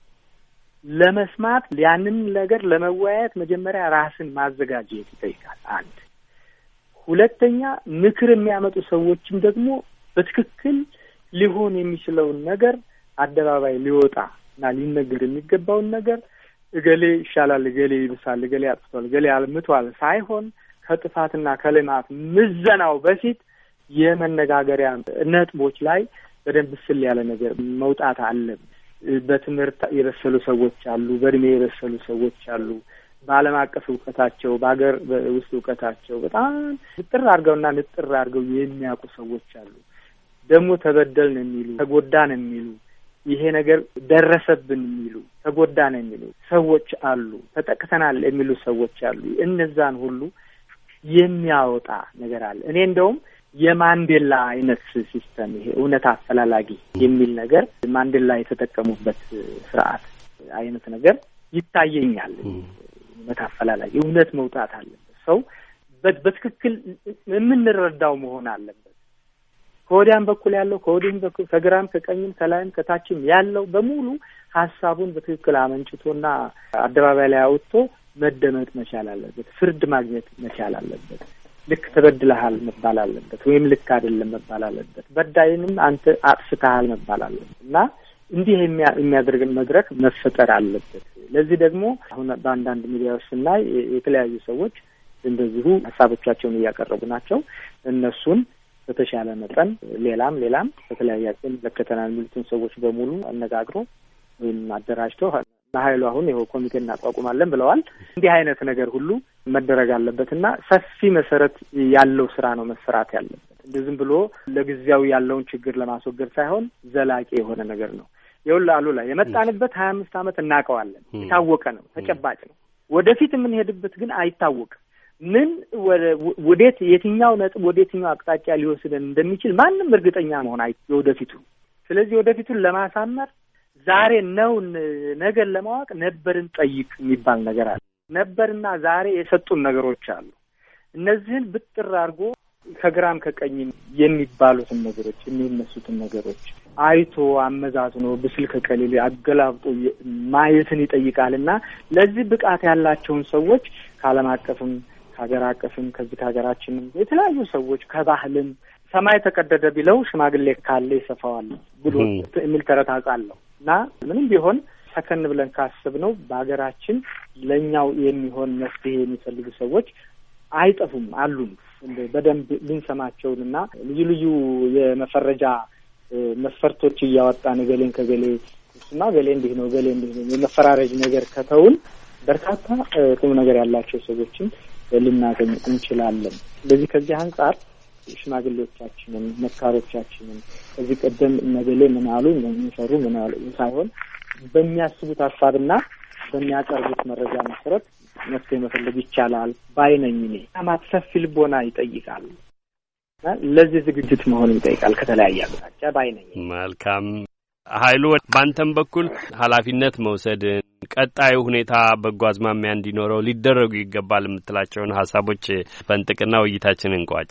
ለመስማት ያንን ነገር ለመወያየት መጀመሪያ ራስን ማዘጋጀት ይጠይቃል። አንድ ሁለተኛ ምክር የሚያመጡ ሰዎችም ደግሞ በትክክል ሊሆን የሚችለውን ነገር አደባባይ ሊወጣ እና ሊነገር የሚገባውን ነገር እገሌ ይሻላል፣ እገሌ ይብሳል፣ እገሌ አጥፍቷል፣ እገሌ አልምቷል ሳይሆን ከጥፋትና ከልማት ምዘናው በፊት የመነጋገሪያ ነጥቦች ላይ በደንብ ስል ያለ ነገር መውጣት አለበት። በትምህርት የበሰሉ ሰዎች አሉ፣ በእድሜ የበሰሉ ሰዎች አሉ። በዓለም አቀፍ እውቀታቸው በሀገር ውስጥ እውቀታቸው በጣም ንጥር አድርገውና ንጥር አድርገው የሚያውቁ ሰዎች አሉ። ደግሞ ተበደልን የሚሉ ተጎዳን የሚሉ ይሄ ነገር ደረሰብን የሚሉ ተጎዳን የሚሉ ሰዎች አሉ። ተጠቅተናል የሚሉ ሰዎች አሉ። እነዛን ሁሉ የሚያወጣ ነገር አለ። እኔ እንደውም የማንዴላ አይነት ሲስተም ይሄ እውነት አፈላላጊ የሚል ነገር ማንዴላ የተጠቀሙበት ስርዓት አይነት ነገር ይታየኛል። እውነት አፈላላጊ እውነት መውጣት አለበት። ሰው በትክክል የምንረዳው መሆን አለበት። ከወዲያም በኩል ያለው ከወዲህም በኩል ከግራም ከቀኝም ከላይም ከታችም ያለው በሙሉ ሀሳቡን በትክክል አመንጭቶና አደባባይ ላይ አውጥቶ መደመጥ መቻል አለበት። ፍርድ ማግኘት መቻል አለበት። ልክ ተበድለሃል መባል አለበት፣ ወይም ልክ አይደለም መባል አለበት። በዳይንም አንተ አጥፍተሃል መባል አለበት እና እንዲህ የሚያደርግን መድረክ መፈጠር አለበት። ለዚህ ደግሞ አሁን በአንዳንድ ሚዲያዎች ስናይ የተለያዩ ሰዎች እንደዚሁ ሀሳቦቻቸውን እያቀረቡ ናቸው። እነሱን በተሻለ መጠን ሌላም ሌላም በተለያየ አቅም ለከተናል የሚሉትን ሰዎች በሙሉ አነጋግሮ ወይም አደራጅቶ ኃይሉ አሁን ይኸው ኮሚቴ እናቋቁማለን ብለዋል። እንዲህ አይነት ነገር ሁሉ መደረግ አለበትና ሰፊ መሰረት ያለው ስራ ነው መሰራት ያለበት። እንደዚህም ብሎ ለጊዜያዊ ያለውን ችግር ለማስወገድ ሳይሆን ዘላቂ የሆነ ነገር ነው። ይኸውልህ አሉላ የመጣንበት ሀያ አምስት ዓመት እናውቀዋለን። የታወቀ ነው፣ ተጨባጭ ነው። ወደፊት የምንሄድበት ግን አይታወቅም። ምን ወዴት የትኛው ነጥብ ወዴትኛው አቅጣጫ ሊወስደን እንደሚችል ማንም እርግጠኛ መሆን አይ ወደፊቱ። ስለዚህ ወደፊቱን ለማሳመር ዛሬ ነው ነገር ለማወቅ ነበርን ጠይቅ የሚባል ነገር አለ። ነበርና ዛሬ የሰጡን ነገሮች አሉ። እነዚህን ብጥር አድርጎ ከግራም ከቀኝም የሚባሉትን ነገሮች የሚነሱትን ነገሮች አይቶ አመዛዝኖ ብስል ከቀሊል አገላብጦ ማየትን ይጠይቃልና ለዚህ ብቃት ያላቸውን ሰዎች ከዓለም አቀፍም ከሀገር አቀፍም ከዚህ ከሀገራችንም የተለያዩ ሰዎች ከባህልም ሰማይ ተቀደደ ቢለው ሽማግሌ ካለ ይሰፋዋል ብሎ የሚል ተረት አውቃለሁ እና ምንም ቢሆን ሰከን ብለን ካስብነው በሀገራችን ለኛው የሚሆን መፍትሄ የሚፈልጉ ሰዎች አይጠፉም አሉን። በደንብ ልንሰማቸውንና ልዩ ልዩ የመፈረጃ መስፈርቶች እያወጣን ገሌን ከገሌ እሱና ገሌ እንዲህ ነው ገሌ እንዲህ ነው የመፈራረጅ ነገር ከተውን በርካታ ቁም ነገር ያላቸው ሰዎችን ልናገኝ እንችላለን። ስለዚህ ከዚህ አንጻር ሽማግሌዎቻችንን መካሮቻችንን ከዚህ ቀደም ነገሌ ምን አሉ ምን ሰሩ ምን አሉ ሳይሆን በሚያስቡት ሀሳብና በሚያቀርቡት መረጃ መሰረት መፍትሄ መፈለግ ይቻላል ባይነኝ እኔ አማት ሰፊ ልቦና ይጠይቃል። ለዚህ ዝግጅት መሆን ይጠይቃል ከተለያየ አቅጣጫ ባይነኝ። መልካም ኃይሉ ባንተም በኩል ኃላፊነት መውሰድን ቀጣዩ ሁኔታ በጎ አዝማሚያ እንዲኖረው ሊደረጉ ይገባል የምትላቸውን ሀሳቦች ፈንጥቅና ውይይታችንን እንቋጭ።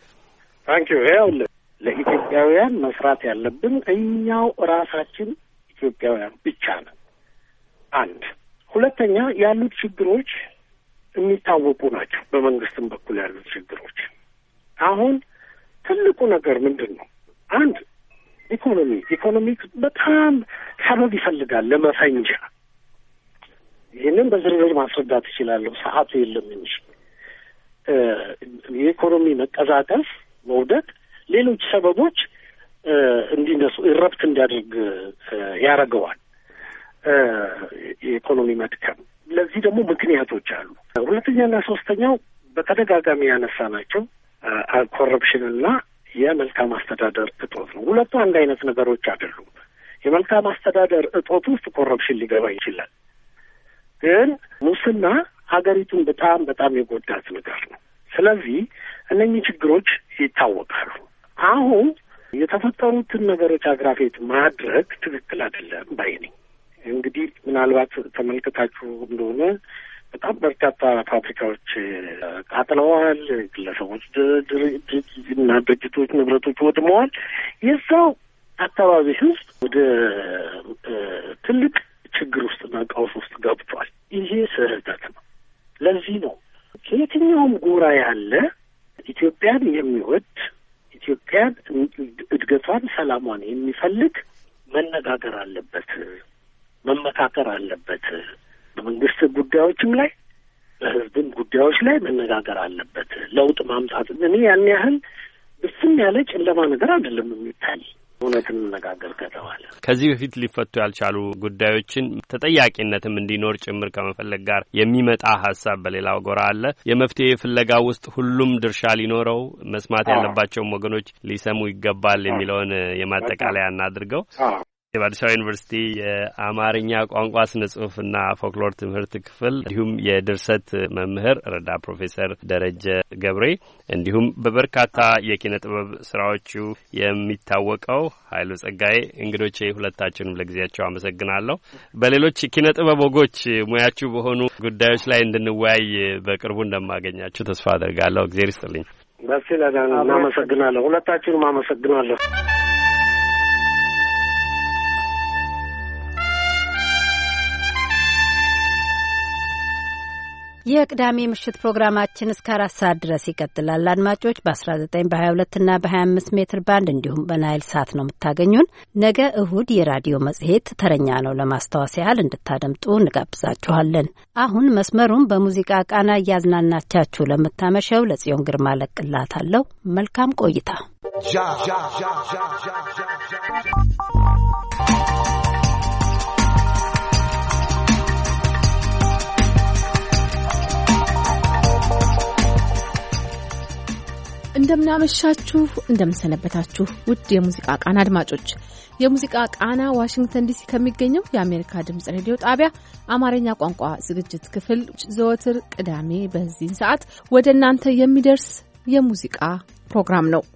ታንክ ዩ። ይኸው ለኢትዮጵያውያን መስራት ያለብን እኛው ራሳችን ኢትዮጵያውያን ብቻ ነን። አንድ ሁለተኛ ያሉት ችግሮች የሚታወቁ ናቸው። በመንግስትም በኩል ያሉት ችግሮች አሁን ትልቁ ነገር ምንድን ነው? አንድ ኢኮኖሚ ኢኮኖሚክ በጣም ሰበብ ይፈልጋል ለመፈንጃ። ይህንን በዝርዝር ማስረዳት እችላለሁ፣ ሰዓቱ የለም እንጂ የኢኮኖሚ መቀዛቀስ መውደቅ ሌሎች ሰበቦች እንዲነሱ ኢረፕት እንዲያደርግ ያደርገዋል። የኢኮኖሚ መድከም ለዚህ ደግሞ ምክንያቶች አሉ። ሁለተኛና ሶስተኛው በተደጋጋሚ ያነሳናቸው ኮረፕሽንና የመልካም አስተዳደር እጦት ነው። ሁለቱ አንድ አይነት ነገሮች አይደሉም። የመልካም አስተዳደር እጦት ውስጥ ኮረፕሽን ሊገባ ይችላል። ግን ሙስና ሀገሪቱን በጣም በጣም የጎዳት ነገር ነው። ስለዚህ እነኚህ ችግሮች ይታወቃሉ። አሁን የተፈጠሩትን ነገሮች አግራፌት ማድረግ ትክክል አይደለም ባይ ነኝ። እንግዲህ ምናልባት ተመልከታችሁ እንደሆነ በጣም በርካታ ፋብሪካዎች ቃጥለዋል። ግለሰቦች እና ድርጅቶች ንብረቶች ወድመዋል። የዛው አካባቢ ህዝብ ወደ ትልቅ ችግር ውስጥና ቀውስ ውስጥ ገብቷል። ይሄ ስህተት ነው። ለዚህ ነው ከየትኛውም ጎራ ያለ ኢትዮጵያን የሚወድ ኢትዮጵያን እድገቷን፣ ሰላሟን የሚፈልግ መነጋገር አለበት፣ መመካከር አለበት። በመንግስት ጉዳዮችም ላይ በህዝብም ጉዳዮች ላይ መነጋገር አለበት። ለውጥ ማምጣት እኔ ያን ያህል ብስም ያለ ጨለማ ነገር አይደለም የሚታይ እውነትን መነጋገር ከተባለ ከዚህ በፊት ሊፈቱ ያልቻሉ ጉዳዮችን ተጠያቂነትም እንዲኖር ጭምር ከመፈለግ ጋር የሚመጣ ሀሳብ በሌላው ጎራ አለ። የመፍትሄ ፍለጋ ውስጥ ሁሉም ድርሻ ሊኖረው፣ መስማት ያለባቸውም ወገኖች ሊሰሙ ይገባል የሚለውን የማጠቃለያ እናድርገው። በአዲስ አበባ ዩኒቨርሲቲ የአማርኛ ቋንቋ ስነ ጽሁፍና ፎክሎር ትምህርት ክፍል እንዲሁም የድርሰት መምህር ረዳት ፕሮፌሰር ደረጀ ገብሬ እንዲሁም በበርካታ የኪነ ጥበብ ስራዎቹ የሚታወቀው ኃይሉ ጸጋዬ እንግዶቼ ሁለታችሁንም ለጊዜያቸው አመሰግናለሁ። በሌሎች ኪነ ጥበብ ወጎች ሙያችሁ በሆኑ ጉዳዮች ላይ እንድንወያይ በቅርቡ እንደማገኛችሁ ተስፋ አደርጋለሁ። እግዚአብሔር ይስጥልኝ። ደስ ይላል። እናመሰግናለሁ። ሁለታችሁንም አመሰግናለሁ። የቅዳሜ ምሽት ፕሮግራማችን እስከ አራት ሰዓት ድረስ ይቀጥላል። አድማጮች በአስራ ዘጠኝ በሀያ ሁለት እና በሀያ አምስት ሜትር ባንድ እንዲሁም በናይል ሳት ነው የምታገኙን። ነገ እሁድ የራዲዮ መጽሔት ተረኛ ነው። ለማስታወስ ያህል እንድታደምጡ እንጋብዛችኋለን። አሁን መስመሩን በሙዚቃ ቃና እያዝናናቻችሁ ለምታመሸው ለጽዮን ግርማ ለቅላታለሁ። መልካም ቆይታ። እንደምናመሻችሁ እንደምሰነበታችሁ ውድ የሙዚቃ ቃና አድማጮች፣ የሙዚቃ ቃና ዋሽንግተን ዲሲ ከሚገኘው የአሜሪካ ድምጽ ሬዲዮ ጣቢያ አማርኛ ቋንቋ ዝግጅት ክፍል ዘወትር ቅዳሜ በዚህ ሰዓት ወደ እናንተ የሚደርስ የሙዚቃ ፕሮግራም ነው።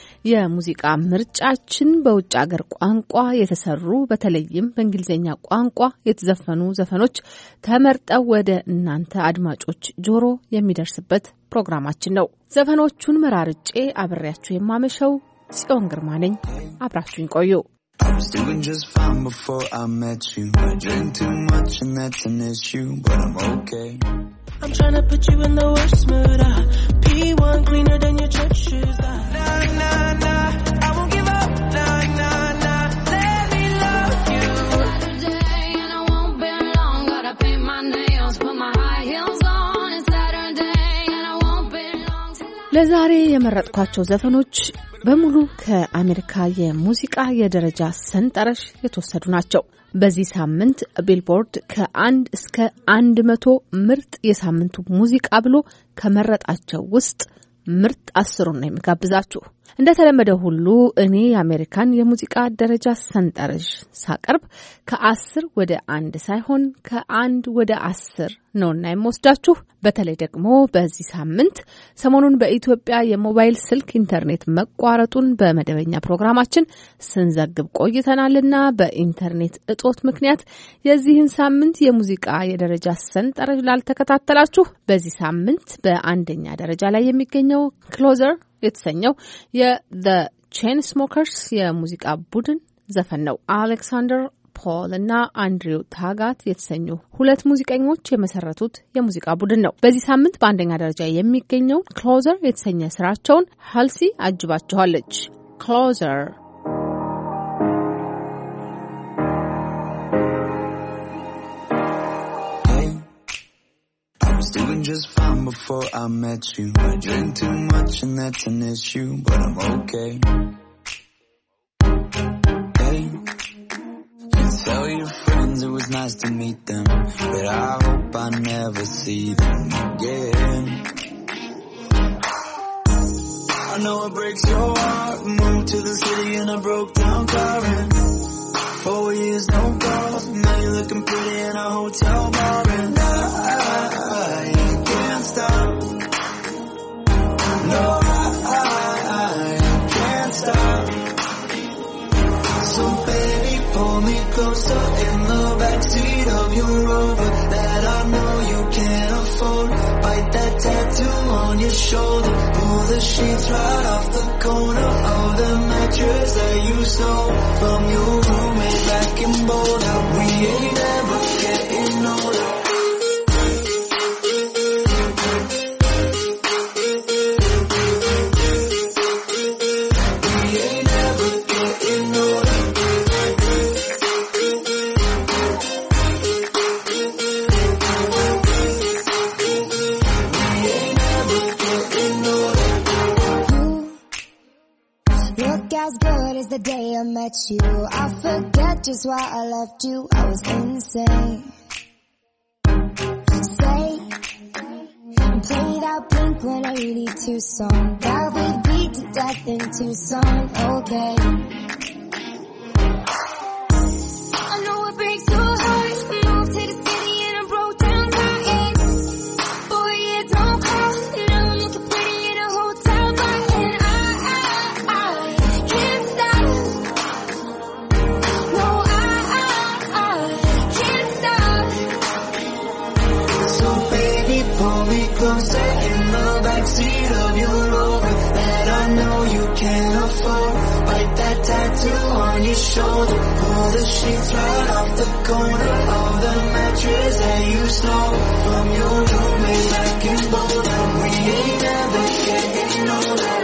የሙዚቃ ምርጫችን በውጭ ሀገር ቋንቋ የተሰሩ በተለይም በእንግሊዝኛ ቋንቋ የተዘፈኑ ዘፈኖች ተመርጠው ወደ እናንተ አድማጮች ጆሮ የሚደርስበት ፕሮግራማችን ነው። ዘፈኖቹን መራርጬ አብሬያችሁ የማመሸው ጽዮን ግርማ ነኝ። አብራችሁኝ ቆዩ። I was doing just fine before I met you. I drink too much and that's an issue, but I'm okay. I'm trying to put you in the worst mood. uh, P one cleaner than your church shoes. uh. Nah, nah, nah, I won't give up. Nah, nah, nah, let me love you today, and I won't be long. Gotta paint my nails, put my high heels on. It's Saturday, and I won't be long. ለዛሬ የመረጥኳቸው ዘፈኖች በሙሉ ከአሜሪካ የሙዚቃ የደረጃ ሰንጠረዥ የተወሰዱ ናቸው። በዚህ ሳምንት ቢልቦርድ ከአንድ እስከ አንድ መቶ ምርጥ የሳምንቱ ሙዚቃ ብሎ ከመረጣቸው ውስጥ ምርጥ አስሩን ነው የሚጋብዛችሁ። እንደተለመደው ሁሉ እኔ የአሜሪካን የሙዚቃ ደረጃ ሰንጠረዥ ሳቀርብ ከአስር ወደ አንድ ሳይሆን ከአንድ ወደ አስር ነውና የምወስዳችሁ። በተለይ ደግሞ በዚህ ሳምንት ሰሞኑን በኢትዮጵያ የሞባይል ስልክ ኢንተርኔት መቋረጡን በመደበኛ ፕሮግራማችን ስንዘግብ ቆይተናልና በኢንተርኔት እጦት ምክንያት የዚህን ሳምንት የሙዚቃ የደረጃ ሰንጠረዥ ላልተከታተላችሁ በዚህ ሳምንት በአንደኛ ደረጃ ላይ የሚገኘው ክሎዘር የተሰኘው የዘ ቼን ስሞከርስ የሙዚቃ ቡድን ዘፈን ነው። አሌክሳንደር ፖል እና አንድሪው ታጋት የተሰኙ ሁለት ሙዚቀኞች የመሰረቱት የሙዚቃ ቡድን ነው። በዚህ ሳምንት በአንደኛ ደረጃ የሚገኘው ክሎዘር የተሰኘ ስራቸውን ሀልሲ አጅባቸዋለች። ክሎዘር Doing just fine before I met you. I drink too much and that's an issue, but I'm okay. Hey, you tell your friends it was nice to meet them, but I hope I never see them again. I know it breaks your heart. Moved to the city in a broke down car and four years no calls. Now you're looking pretty in a hotel bar and I stop. No, I, I, I can't stop. So baby, pull me closer in the backseat of your Rover that I know you can't shoulder. Pull the sheets right off the corner of the mattress that you stole from your roommate back in Boulder. We ain't ever getting older. The day I met you, I forget just why I left you. I was insane. Stay and play that Blink one eighty-two song that we beat to death in Tucson. Okay. I know it breaks your heart. Moved to the city and I broke down crying. Boy, it don't call. Now I'm looking pretty in a hotel bar, and I, I, I can't stop. No, I, I, I can't stop. So baby, pull me closer in the backseat of your Rover that I know you can't afford. Bite that tattoo on your shoulder. Pull the sheets right off the corner of the mattress that you stole from your roommate back in Boulder. We ain't never getting older.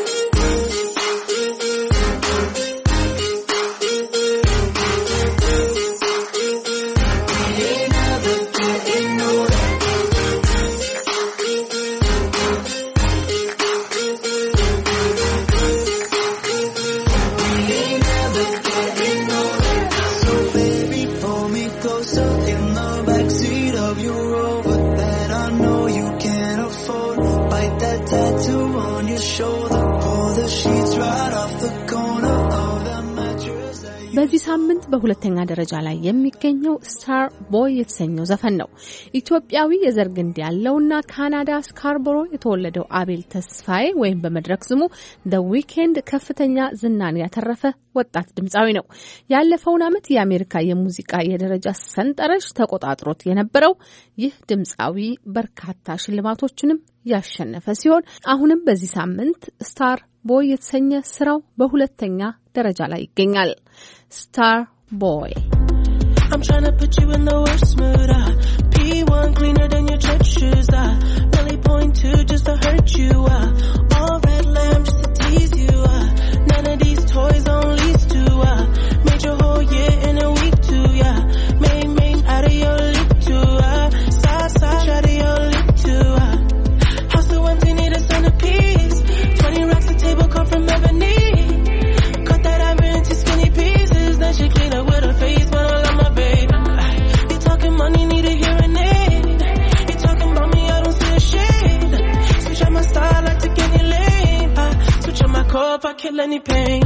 በዚህ ሳምንት በሁለተኛ ደረጃ ላይ የሚገኘው ስታር ቦይ የተሰኘው ዘፈን ነው። ኢትዮጵያዊ የዘር ግንድ ያለውና ካናዳ ስካርቦሮ የተወለደው አቤል ተስፋዬ ወይም በመድረክ ስሙ The Weeknd ከፍተኛ ዝናን ያተረፈ ወጣት ድምጻዊ ነው። ያለፈውን ዓመት የአሜሪካ የሙዚቃ የደረጃ ሰንጠረዥ ተቆጣጥሮት የነበረው ይህ ድምጻዊ በርካታ ሽልማቶችንም ያሸነፈ ሲሆን አሁንም በዚህ ሳምንት ስታር ቦይ የተሰኘ ስራው በሁለተኛ ደረጃ ላይ ይገኛል። Star Boy. I'm trying to put you in the worst mood. uh, P one cleaner than your church shoes. uh, Really point two just to hurt you. uh, All red lamb just to tease you. uh, None of these toys on lease to. uh, Made your whole year in a week too. Yeah, main main out of your league too. uh, Side side out of your league too. uh, House so empty need a centerpiece. Twenty racks a table come from ebony. Cut that ivory into skinny pieces. Then she clean up with her face, but I love my baby. You talking money, need a hearing aid. You talking about me, I don't see a shade. Switch up my style, I take any lane. I switch up my core if I kill any pain.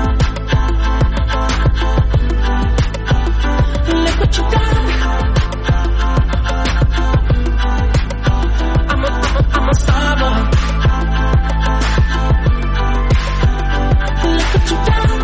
Look what you done. I'm a, I'm a, I'm a star boy. Look what you done.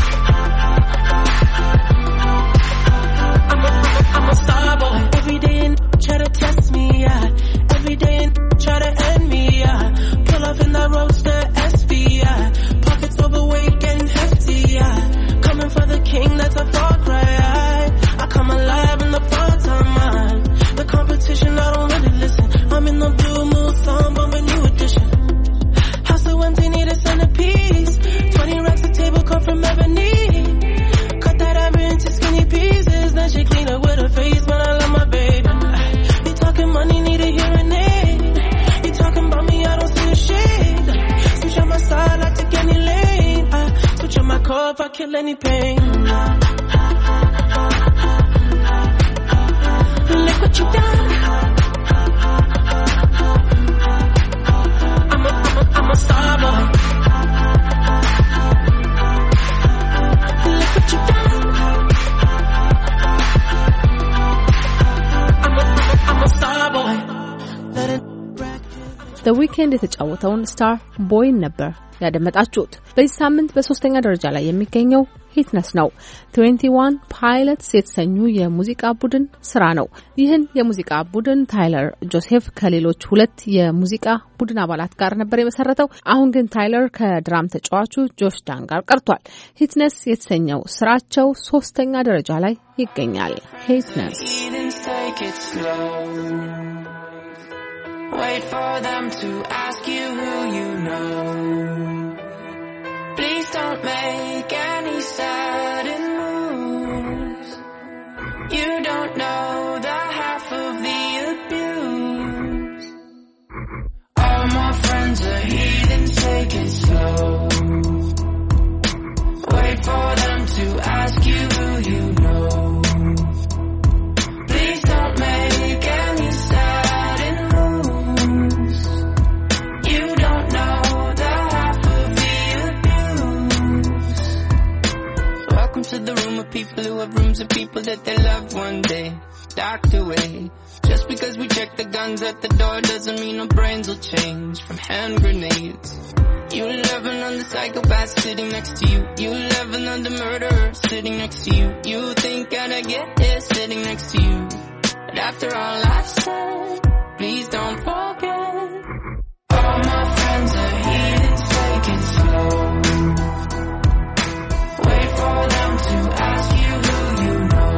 I'm a, I'm a star boy. Every day and try to test me, yeah. Every day and try to end me, yeah. Pull off in that roadster S V, yeah. Pockets overweight, getting hefty, yeah. Coming for the king, that's a far cry. I come alive in the part-time mind. The competition, I don't really listen. I'm in the blue mood, song, bumping new edition. House so empty, need a centerpiece. Twenty racks a table come from ebony. Cut that ivory into skinny pieces. Then she clean up with her face, but I love my baby. You talking money, need a hearing aid. You talking about me, I don't see a shade. Switch on my style, I take any lane. I switch on my core if I kill any pain. Look what you done. I'm a, I'm a, I'm a star boy. Look what you done. I'm a, I'm a, I'm a star boy. Let it The Weeknd የተጫወተውን ስታር ቦይን ነበር ያደመጣችሁት። በዚህ ሳምንት በሶስተኛ ደረጃ ላይ የሚገኘው ሂትነስ ነው። ትዌንቲ ዋን ፓይለትስ የተሰኙ የሙዚቃ ቡድን ስራ ነው። ይህን የሙዚቃ ቡድን ታይለር ጆሴፍ ከሌሎች ሁለት የሙዚቃ ቡድን አባላት ጋር ነበር የመሰረተው። አሁን ግን ታይለር ከድራም ተጫዋቹ ጆሽ ዳን ጋር ቀርቷል። ሂትነስ የተሰኘው ስራቸው ሶስተኛ ደረጃ ላይ ይገኛል። ሂትነስ Wait for them to ask you who you know. Please don't make any sudden moves. You don't know the half of the abuse. All my friends are heathens, take it slow. Wait for them to ask you who you know. Please don't make any sudden moves. You don't know the half of the abuse. Welcome to the room of people who have rooms of people that they love one day docked away. Just because we check the guns at the door doesn't mean our brains will change from hand grenades. You love another psychopath sitting next to you. You love another murderer sitting next to you. You think I'd get here sitting next to you. But after all I've said, please don't forget. All my friends are heathens, take it slow. Wait for them to ask you who you know.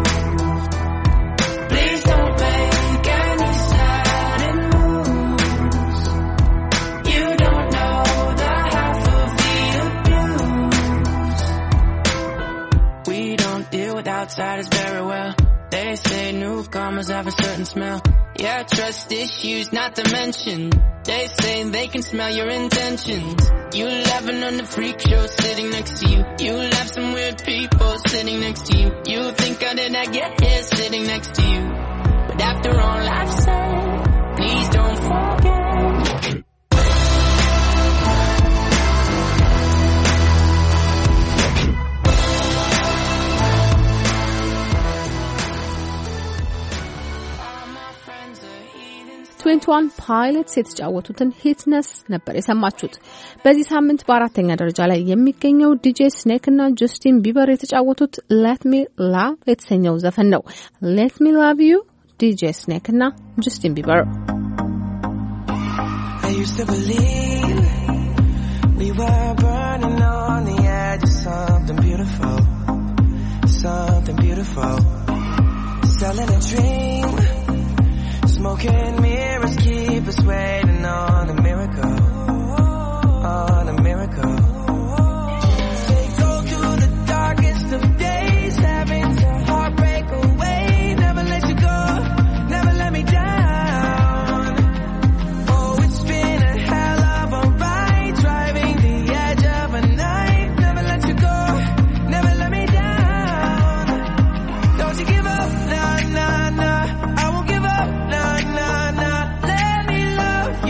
Please don't make any sudden moves. You don't know the half of the abuse. We don't deal with outsiders very well. They say newcomers have a certain smell. Yeah, trust issues not to mention. They say they can smell your intentions. You laughing on the freak show sitting next to you. You laugh some weird people sitting next to you. You think how did I get here sitting next to you. But after all I've said, please don't forget. ትዌንቲ ዋን ፓይለትስ የተጫወቱትን ሂትነስ ነበር የሰማችሁት። በዚህ ሳምንት በአራተኛ ደረጃ ላይ የሚገኘው ዲጄ ስኔክ እና ጀስቲን ቢበር የተጫወቱት ሌት ሚ ላቭ የተሰኘው ዘፈን ነው። ሌት ሚ ላቭ ዩ ዲጄ ስኔክ እና ጀስቲን ቢበር። I used to believe we were burning on the edge of something beautiful, something beautiful, selling a dream. Smoking mirrors keep us waiting on a miracle, on a miracle. They go through the darkest of days, having to heartbreak away. Never let you go, never let me down. Oh, it's been a hell of a ride, driving the edge of a knife. Never let you go, never let me down. Don't you give up, nah, nah, nah. I won't give up, nah, nah, nah. Let me love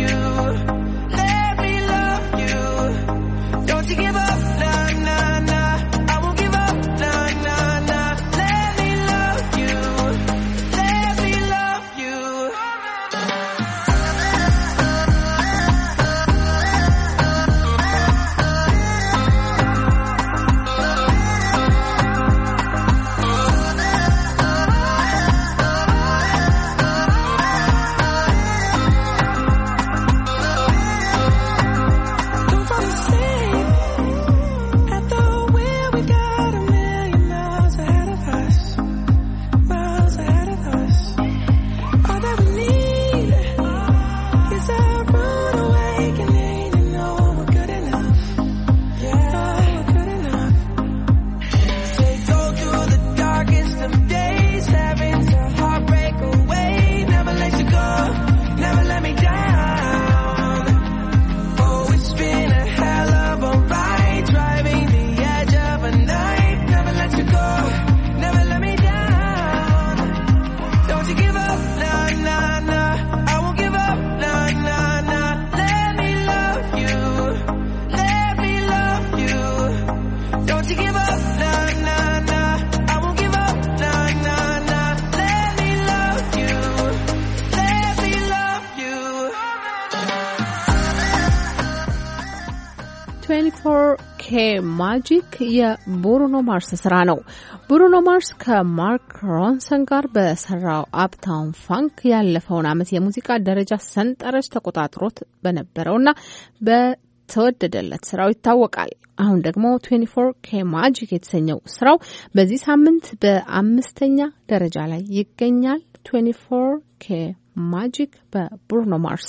ትዌንቲ ፎር ኬ ማጂክ የብሩኖ ማርስ ስራ ነው። ብሩኖ ማርስ ከማርክ ሮንሰን ጋር በሰራው አፕታውን ፋንክ ያለፈውን ዓመት የሙዚቃ ደረጃ ሰንጠረዥ ተቆጣጥሮት በነበረውና በተወደደለት ስራው ይታወቃል። አሁን ደግሞ ትዌንቲ ፎር ኬ ማጂክ የተሰኘው ስራው በዚህ ሳምንት በአምስተኛ ደረጃ ላይ ይገኛል። ትዌንቲ ፎር ኬ ማጂክ በብሩኖ ማርስ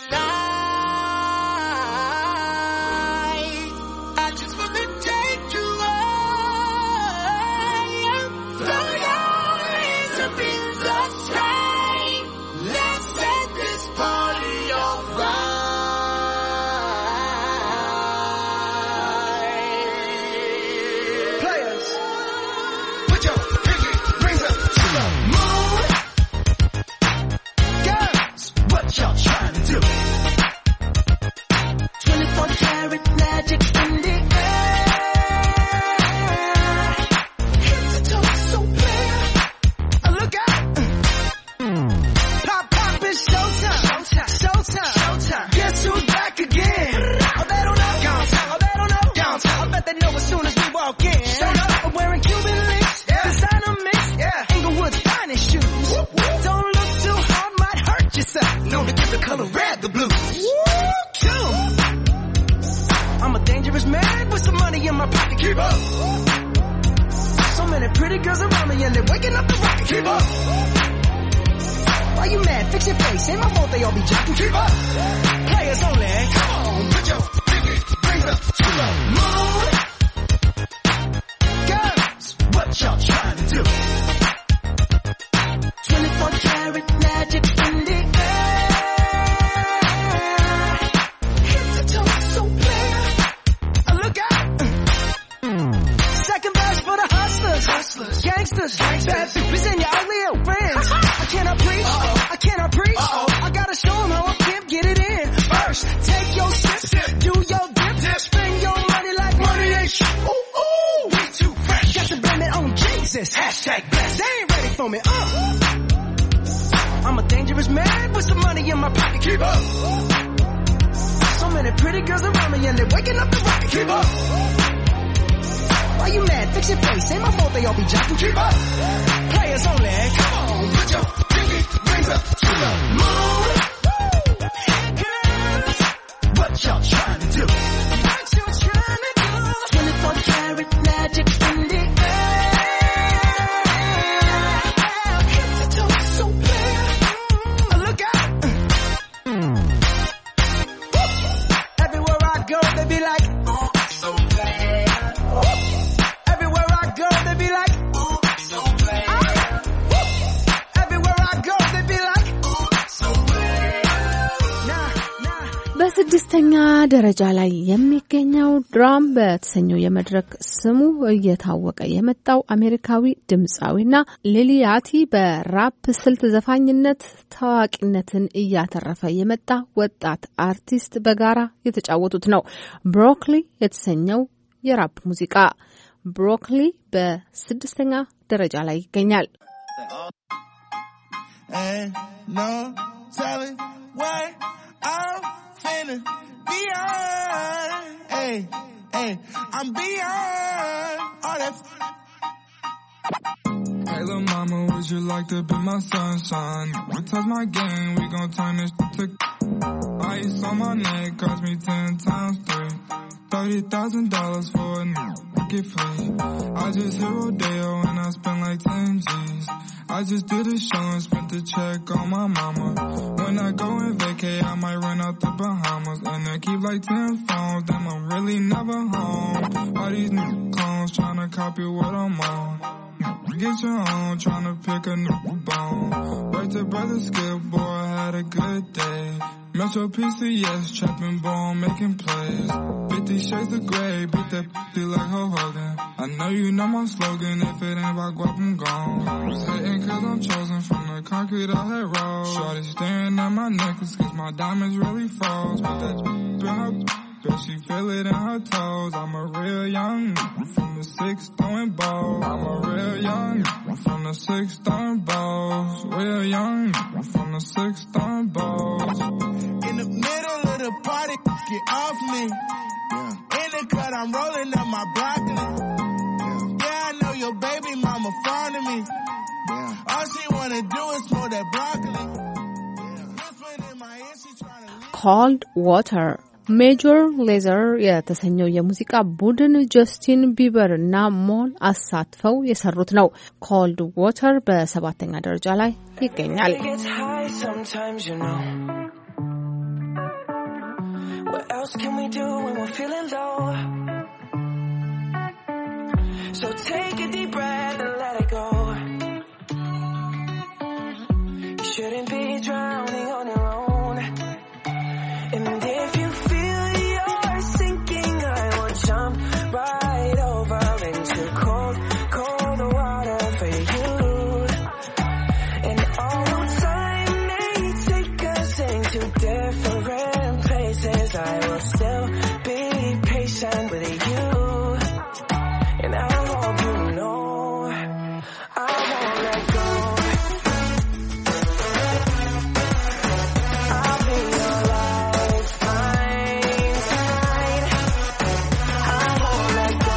በስድስተኛ ደረጃ ላይ የሚገኘው ድራም በተሰኘው የመድረክ ስሙ እየታወቀ የመጣው አሜሪካዊ ድምጻዊና ሊሊያቲ በራፕ ስልት ዘፋኝነት ታዋቂነትን እያተረፈ የመጣ ወጣት አርቲስት በጋራ የተጫወቱት ነው። ብሮኮሊ የተሰኘው የራፕ ሙዚቃ ብሮኮሊ በስድስተኛ ደረጃ ላይ ይገኛል። Finna beyond, hey, hey, I'm beyond all that. Hey, little mama, would you like to be my sunshine? We touch my game, we gon' turn this to ice on my neck, cost me ten times three. Thirty thousand dollars for a new get free. I just hit Rodeo and I spent like ten G's. I just did a show and spent the check on my mama. When I go and vacay, I might run out the Bahamas. And I keep like ten phones, damn I'm really never home. All these new clones tryna copy what I'm on. Get your own, tryna pick a new bone. Right to brother Skip, boy, I had a good day. Metro P C S, trapping bone, making plays. fifty shades of grey, beat that p***y like Ho Hogan. I know you know my slogan, if it ain't about guap, I'm gone. Was hating cause I'm chosen from the concrete I had rolled. Shorty staring at my necklace cause my diamonds really froze. Put that in her bet she feel it in her toes. I'm a real young from the six throwing balls. I'm a real young from the six throwing balls. Real young from the six throwing balls. In the middle of the party, get off me. Yeah. In the cut, I'm rolling up my broccoli. Yeah, yeah I know your baby mama fond of me. Yeah. All she wanna do is smoke that broccoli. Cold Water ሜጆር ሌዘር የተሰኘው የሙዚቃ ቡድን ጀስቲን ቢበር እና ሞን አሳትፈው የሰሩት ነው። ኮልድ ዋተር በሰባተኛ ደረጃ ላይ ይገኛል። What else can we do when we're feeling low? So take a deep breath and let it go. You shouldn't be drowning on your own. And if you feel you're sinking, I will jump right over into cold, cold water for you. And although time may take us into different places, I will still be patient with you. And I hope you know I won't let go. I'll be your lifeline tonight. I won't let go.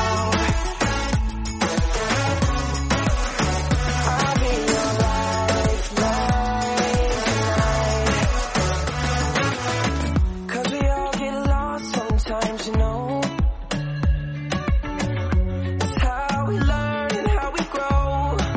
I'll be your lifeline tonight. 'Cause we all get lost sometimes, you know. It's how we learn and how we grow.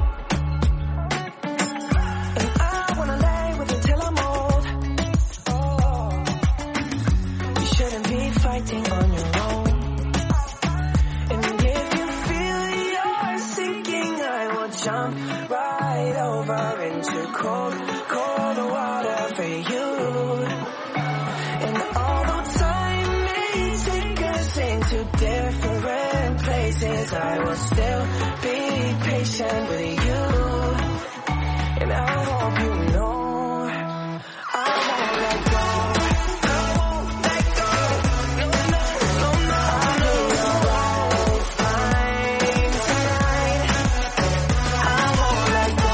And I wanna lay with you till I'm old. Oh, you shouldn't be fighting on your own. And if you feel you're sinking, I will jump right over into cold, cold water for you. And although time may take us into different places, I will still be patient with you. And I hope you know I won't let go. I won't let go. No, no, no, no. I'll be your lifeline tonight. I won't let go.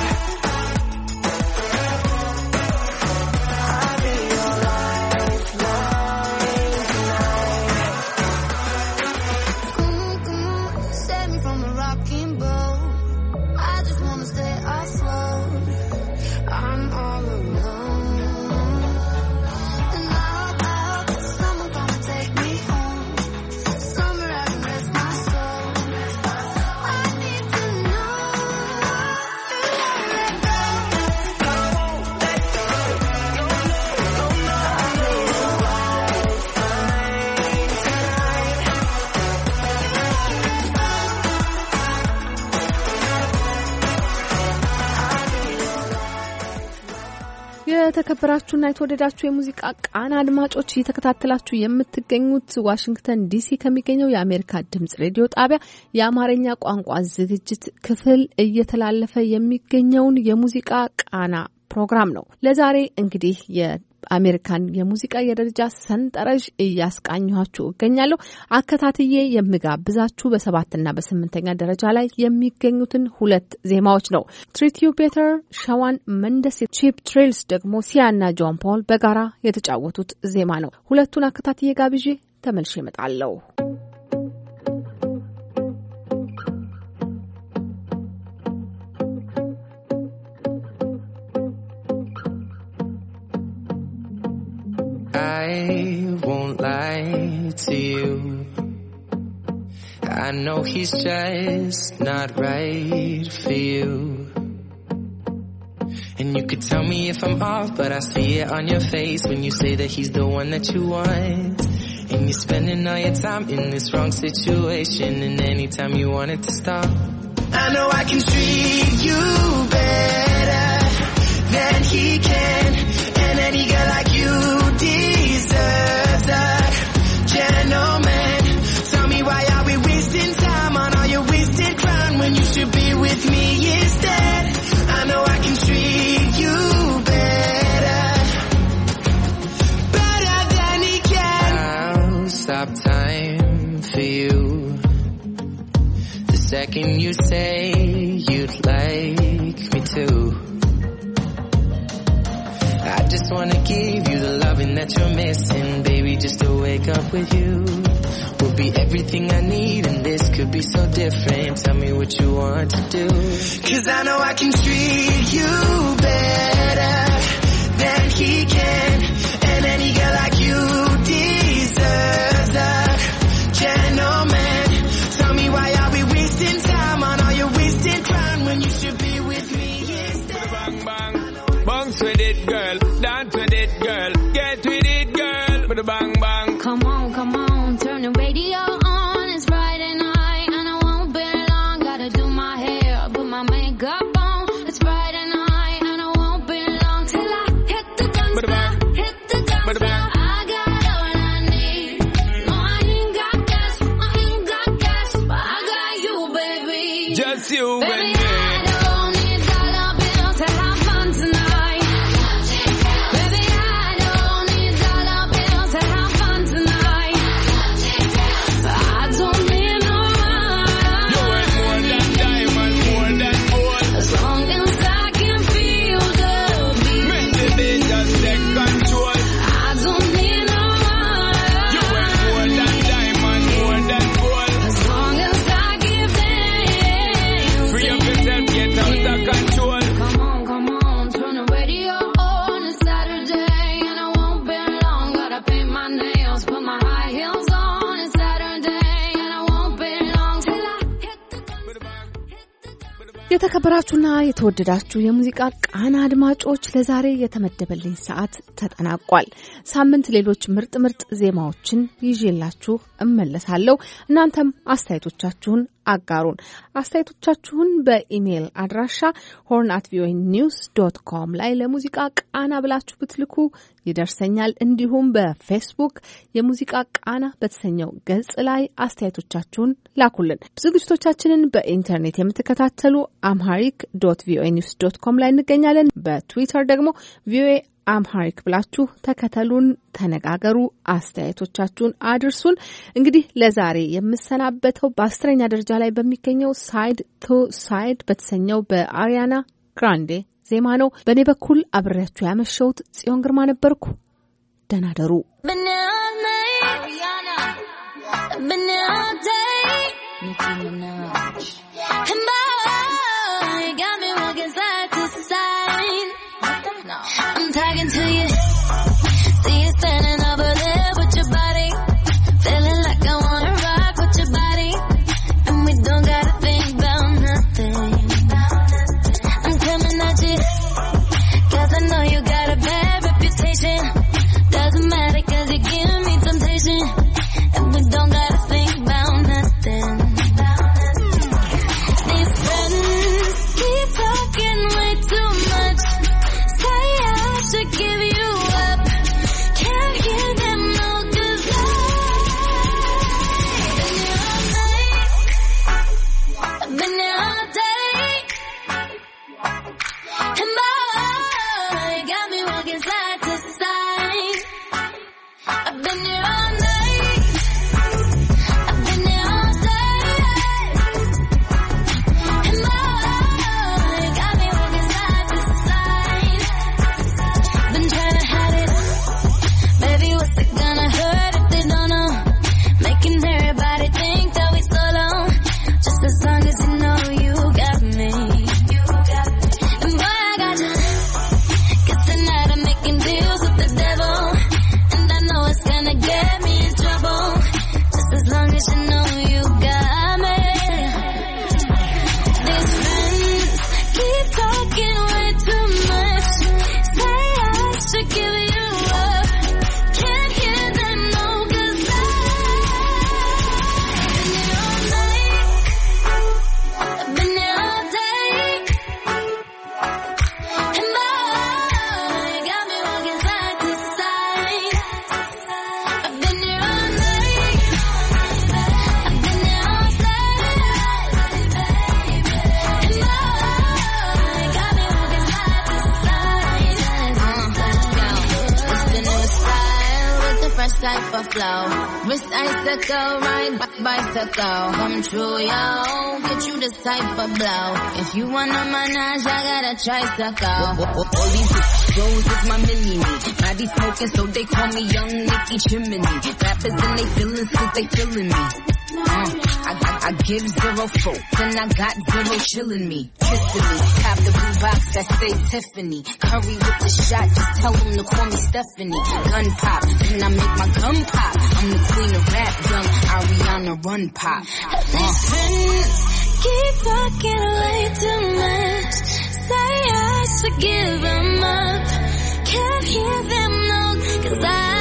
I'll be your lifeline tonight. Come on, come on, save me from a rocking boat. I just wanna stay afloat. I'm all alone. And I hope, I hope that someone come and take me home. Somewhere I can rest my soul. I need to know you won't let go. I won't let go. No, no, no, no. I'll be your lifeline tonight. የተከበራችሁና የተወደዳችሁ የሙዚቃ ቃና አድማጮች እየተከታተላችሁ የምትገኙት ዋሽንግተን ዲሲ ከሚገኘው የአሜሪካ ድምጽ ሬዲዮ ጣቢያ የአማርኛ ቋንቋ ዝግጅት ክፍል እየተላለፈ የሚገኘውን የሙዚቃ ቃና ፕሮግራም ነው። ለዛሬ እንግዲህ የአሜሪካን የሙዚቃ የደረጃ ሰንጠረዥ እያስቃኘኋችሁ እገኛለሁ። አከታትዬ የምጋብዛችሁ በሰባትና በስምንተኛ ደረጃ ላይ የሚገኙትን ሁለት ዜማዎች ነው። ትሪት ዩ ቤተር ሻዋን መንደስ፣ ቺፕ ትሪልስ ደግሞ ሲያና ጆን ፖል በጋራ የተጫወቱት ዜማ ነው። ሁለቱን አከታትዬ ጋብዤ ተመልሼ እመጣለሁ። I won't lie to you. I know he's just not right for you. And you could tell me if I'm off, but I see it on your face when you say that he's the one that you want. And you're spending all your time in this wrong situation, and anytime you want it to stop, I know I can treat you better than he can. And any girl like you deserves a gentleman. Tell me why are we wasting time on all your wasted crown when you should be with me instead. I know I can treat you better, better than he can. I'll stop time for you the second you say you'd like me to. I just wanna give you the loving that you're missing wake up with you will be everything I need, and this could be so different. Tell me what you want to do, 'cause I know I can treat you better than he can, and any girl like you deserves a gentleman. Tell me why are we wasting time on all your wasted time when you should be with me instead. Bang bang, bounce with it, girl. Dance with it, girl. Get with it, girl. With a bang bang. Come on, come on, turn the radio on. It's Friday night and I won't be long. Gotta do my hair, put my makeup on. It's Friday night and I won't be long till I hit the dance floor, hit the dance floor. I got all I need. No, I ain't got gas, I ain't got gas, but I got you, baby. Just you Baby, and me. I don't need dollar bills to have fun tonight. Baby, I don't need dollar bills to have fun tonight. I don't need no money. You ain't more than diamond, more than gold. As long as I can feel the beat. Make the beat just take control. I don't need no money. You ain't more than diamond, more than gold. As long as I give them. Free up yourself, get out of control. Come on, come on, turn the radio on. It's Saturday and I won't be long. Gotta paint my nails, put my high heels on. It's Saturday and I won't be long till I hit the የተከበራችሁና የተወደዳችሁ የሙዚቃ ቃና አድማጮች ለዛሬ የተመደበልኝ ሰዓት ተጠናቋል። ሳምንት ሌሎች ምርጥ ምርጥ ዜማዎችን ይዤላችሁ እመለሳለሁ። እናንተም አስተያየቶቻችሁን አጋሩን። አስተያየቶቻችሁን በኢሜል አድራሻ horn at v o a news dot com ላይ ለሙዚቃ ቃና ብላችሁ ብትልኩ ይደርሰኛል። እንዲሁም በፌስቡክ የሙዚቃ ቃና በተሰኘው ገጽ ላይ አስተያየቶቻችሁን ላኩልን። ዝግጅቶቻችንን በኢንተርኔት የምትከታተሉ amharic dot v o a news dot com ላይ እንገኛለን። በትዊተር ደግሞ v o a amharic ብላችሁ ተከተሉን፣ ተነጋገሩ፣ አስተያየቶቻችሁን አድርሱን። እንግዲህ ለዛሬ የምሰናበተው በአስረኛ ደረጃ ላይ በሚገኘው ሳይድ ቱ ሳይድ በተሰኘው በአሪያና ግራንዴ ዜማ ነው። በእኔ በኩል አብሬያችሁ ያመሸሁት ጽዮን ግርማ ነበርኩ። ደህና ደሩ። I'm talking to you. See you standing over there with your body, feeling like I wanna rock with your body, and we don't gotta think about nothing. I'm coming at you, 'cause I know you got a bad reputation. Doesn't matter 'cause you give me temptation, and we don't gotta think about nothing. These friends keep talking way too much. Say I should give you up. Can't give them no good love. Been here all night. I've been here all day. And boy, you got me walking side to side. I've been here all night. I've been here all day. And boy, you got me walking side to side. Been trying to hide it. Baby, what's it gonna hurt if they don't know? Making everybody think that we solo. Just as long as you know you got me. And boy, I got you. 'Cause tonight I'm making deals with the devil. And I know it's gonna get me in trouble. Just as long as you know you got me. These friends keep talking way too much. Say I should give you up. Can't hear them no good love. Been here all night. I've been here all day. And boy, you got me walking side to side. I've been here all night. I've been here all day. And boy, you got me walking side to side. It's the new style with the fresh type of flow. Wrist icicle, right back bicycle. Come true, yo. Get you this type of blow. If you wanna manage, I got a tricycle. All these Rose is my mini-me. Body smoking, so they call me Young Nicky Chimney. Rappers and they feelings, cause they feeling me. Uh, I, I, I give zero fucks, and I got zero chillin' me. Kissing me, cop the blue box that say Tiffany. Curry with the shot, just tell them to call me Stephanie. Gun pop, then I make my gun pop. I'm the queen of rap, young Ariana Run Pop. Uh. Keep talking way too much. Say I should give them up. Can't hear them no, cause I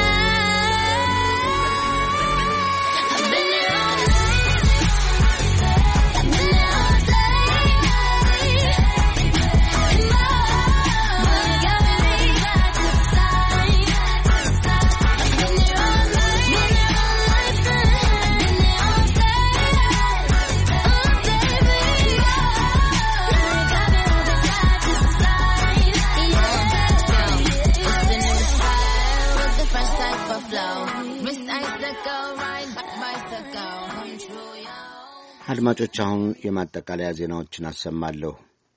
አድማጮች አሁን የማጠቃለያ ዜናዎችን አሰማለሁ።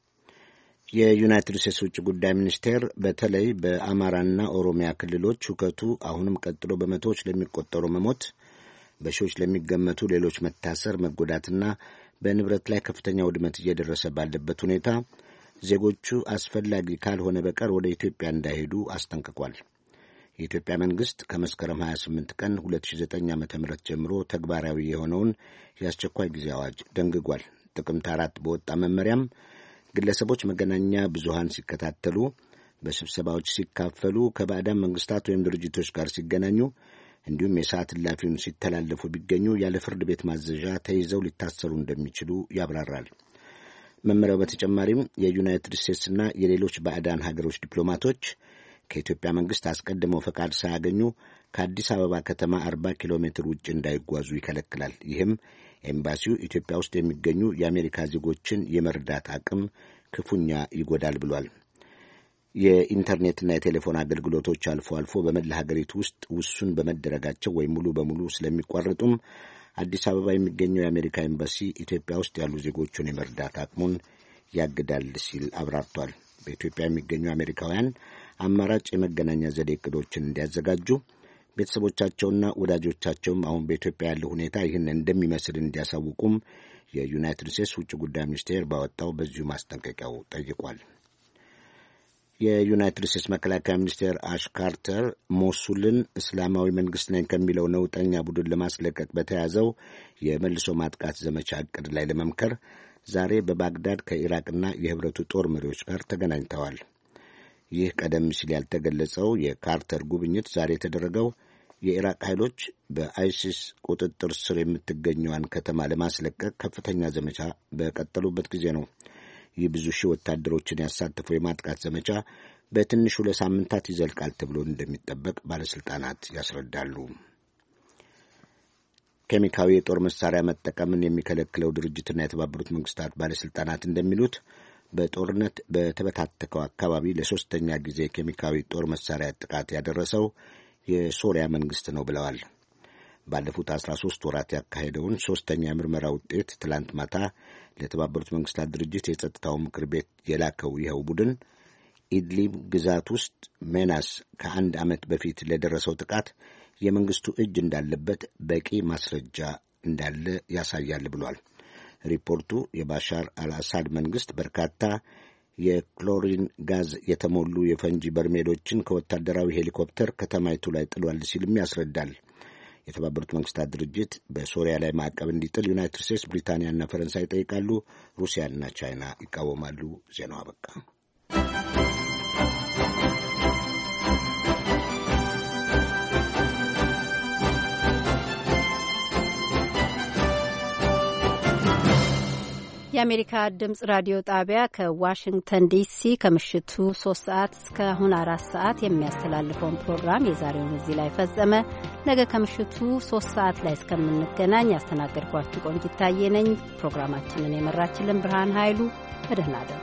የዩናይትድ ስቴትስ ውጭ ጉዳይ ሚኒስቴር በተለይ በአማራና ኦሮሚያ ክልሎች ሁከቱ አሁንም ቀጥሎ በመቶዎች ለሚቆጠሩ መሞት፣ በሺዎች ለሚገመቱ ሌሎች መታሰር፣ መጎዳትና በንብረት ላይ ከፍተኛ ውድመት እየደረሰ ባለበት ሁኔታ ዜጎቹ አስፈላጊ ካልሆነ በቀር ወደ ኢትዮጵያ እንዳይሄዱ አስጠንቅቋል። የኢትዮጵያ መንግስት ከመስከረም ሀያ ስምንት ቀን ሁለት ሺህ ዘጠኝ ዓመተ ምህረት ጀምሮ ተግባራዊ የሆነውን የአስቸኳይ ጊዜ አዋጅ ደንግጓል። ጥቅምት አራት በወጣ መመሪያም ግለሰቦች መገናኛ ብዙሃን ሲከታተሉ፣ በስብሰባዎች ሲካፈሉ፣ ከባዕዳን መንግስታት ወይም ድርጅቶች ጋር ሲገናኙ እንዲሁም የሰዓት እላፊውን ሲተላለፉ ቢገኙ ያለ ፍርድ ቤት ማዘዣ ተይዘው ሊታሰሩ እንደሚችሉ ያብራራል። መመሪያው በተጨማሪም የዩናይትድ ስቴትስና የሌሎች ባዕዳን ሀገሮች ዲፕሎማቶች ከኢትዮጵያ መንግስት አስቀድመው ፈቃድ ሳያገኙ ከአዲስ አበባ ከተማ አርባ ኪሎ ሜትር ውጭ እንዳይጓዙ ይከለክላል። ይህም ኤምባሲው ኢትዮጵያ ውስጥ የሚገኙ የአሜሪካ ዜጎችን የመርዳት አቅም ክፉኛ ይጎዳል ብሏል። የኢንተርኔትና የቴሌፎን አገልግሎቶች አልፎ አልፎ በመላ ሀገሪቱ ውስጥ ውሱን በመደረጋቸው ወይም ሙሉ በሙሉ ስለሚቋረጡም አዲስ አበባ የሚገኘው የአሜሪካ ኤምባሲ ኢትዮጵያ ውስጥ ያሉ ዜጎቹን የመርዳት አቅሙን ያግዳል ሲል አብራርቷል። በኢትዮጵያ የሚገኙ አሜሪካውያን አማራጭ የመገናኛ ዘዴ ዕቅዶችን እንዲያዘጋጁ፣ ቤተሰቦቻቸውና ወዳጆቻቸውም አሁን በኢትዮጵያ ያለው ሁኔታ ይህን እንደሚመስል እንዲያሳውቁም የዩናይትድ ስቴትስ ውጭ ጉዳይ ሚኒስቴር ባወጣው በዚሁ ማስጠንቀቂያው ጠይቋል። የዩናይትድ ስቴትስ መከላከያ ሚኒስቴር አሽ ካርተር ሞሱልን እስላማዊ መንግስት ነኝ ከሚለው ነውጠኛ ቡድን ለማስለቀቅ በተያዘው የመልሶ ማጥቃት ዘመቻ ዕቅድ ላይ ለመምከር ዛሬ በባግዳድ ከኢራቅና የህብረቱ ጦር መሪዎች ጋር ተገናኝተዋል። ይህ ቀደም ሲል ያልተገለጸው የካርተር ጉብኝት ዛሬ የተደረገው የኢራቅ ኃይሎች በአይሲስ ቁጥጥር ስር የምትገኘዋን ከተማ ለማስለቀቅ ከፍተኛ ዘመቻ በቀጠሉበት ጊዜ ነው። ይህ ብዙ ሺህ ወታደሮችን ያሳተፈው የማጥቃት ዘመቻ በትንሹ ለሳምንታት ይዘልቃል ተብሎ እንደሚጠበቅ ባለሥልጣናት ያስረዳሉ። ኬሚካዊ የጦር መሳሪያ መጠቀምን የሚከለክለው ድርጅትና የተባበሩት መንግስታት ባለሥልጣናት እንደሚሉት በጦርነት በተበታተከው አካባቢ ለሶስተኛ ጊዜ ኬሚካዊ ጦር መሳሪያ ጥቃት ያደረሰው የሶሪያ መንግስት ነው ብለዋል። ባለፉት አስራ ሦስት ወራት ያካሄደውን ሶስተኛ የምርመራ ውጤት ትላንት ማታ ለተባበሩት መንግስታት ድርጅት የጸጥታው ምክር ቤት የላከው ይኸው ቡድን ኢድሊብ ግዛት ውስጥ ሜናስ ከአንድ ዓመት በፊት ለደረሰው ጥቃት የመንግስቱ እጅ እንዳለበት በቂ ማስረጃ እንዳለ ያሳያል ብሏል። ሪፖርቱ የባሻር አልአሳድ መንግስት በርካታ የክሎሪን ጋዝ የተሞሉ የፈንጂ በርሜሎችን ከወታደራዊ ሄሊኮፕተር ከተማይቱ ላይ ጥሏል ሲልም ያስረዳል። የተባበሩት መንግስታት ድርጅት በሶሪያ ላይ ማዕቀብ እንዲጥል ዩናይትድ ስቴትስ፣ ብሪታንያና ፈረንሳይ ይጠይቃሉ። ሩሲያና ቻይና ይቃወማሉ። ዜናው አበቃ። የአሜሪካ ድምጽ ራዲዮ ጣቢያ ከዋሽንግተን ዲሲ ከምሽቱ ሶስት ሰዓት እስከ አሁን አራት ሰዓት የሚያስተላልፈውን ፕሮግራም የዛሬውን እዚህ ላይ ፈጸመ። ነገ ከምሽቱ ሶስት ሰዓት ላይ እስከምንገናኝ ያስተናገድኳችሁ ቆንጂት ታዬ ነኝ። ፕሮግራማችንን የመራችልን ብርሃን ኃይሉ። በደህና እደሩ።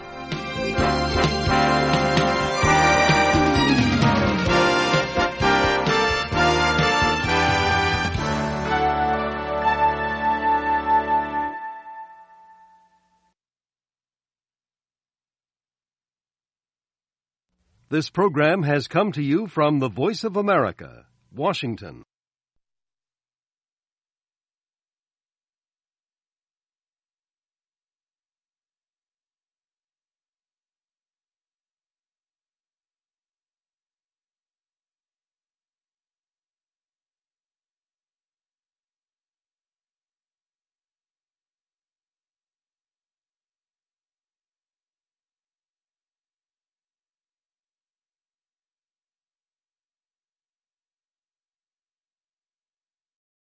This program has come to you from the Voice of America, Washington.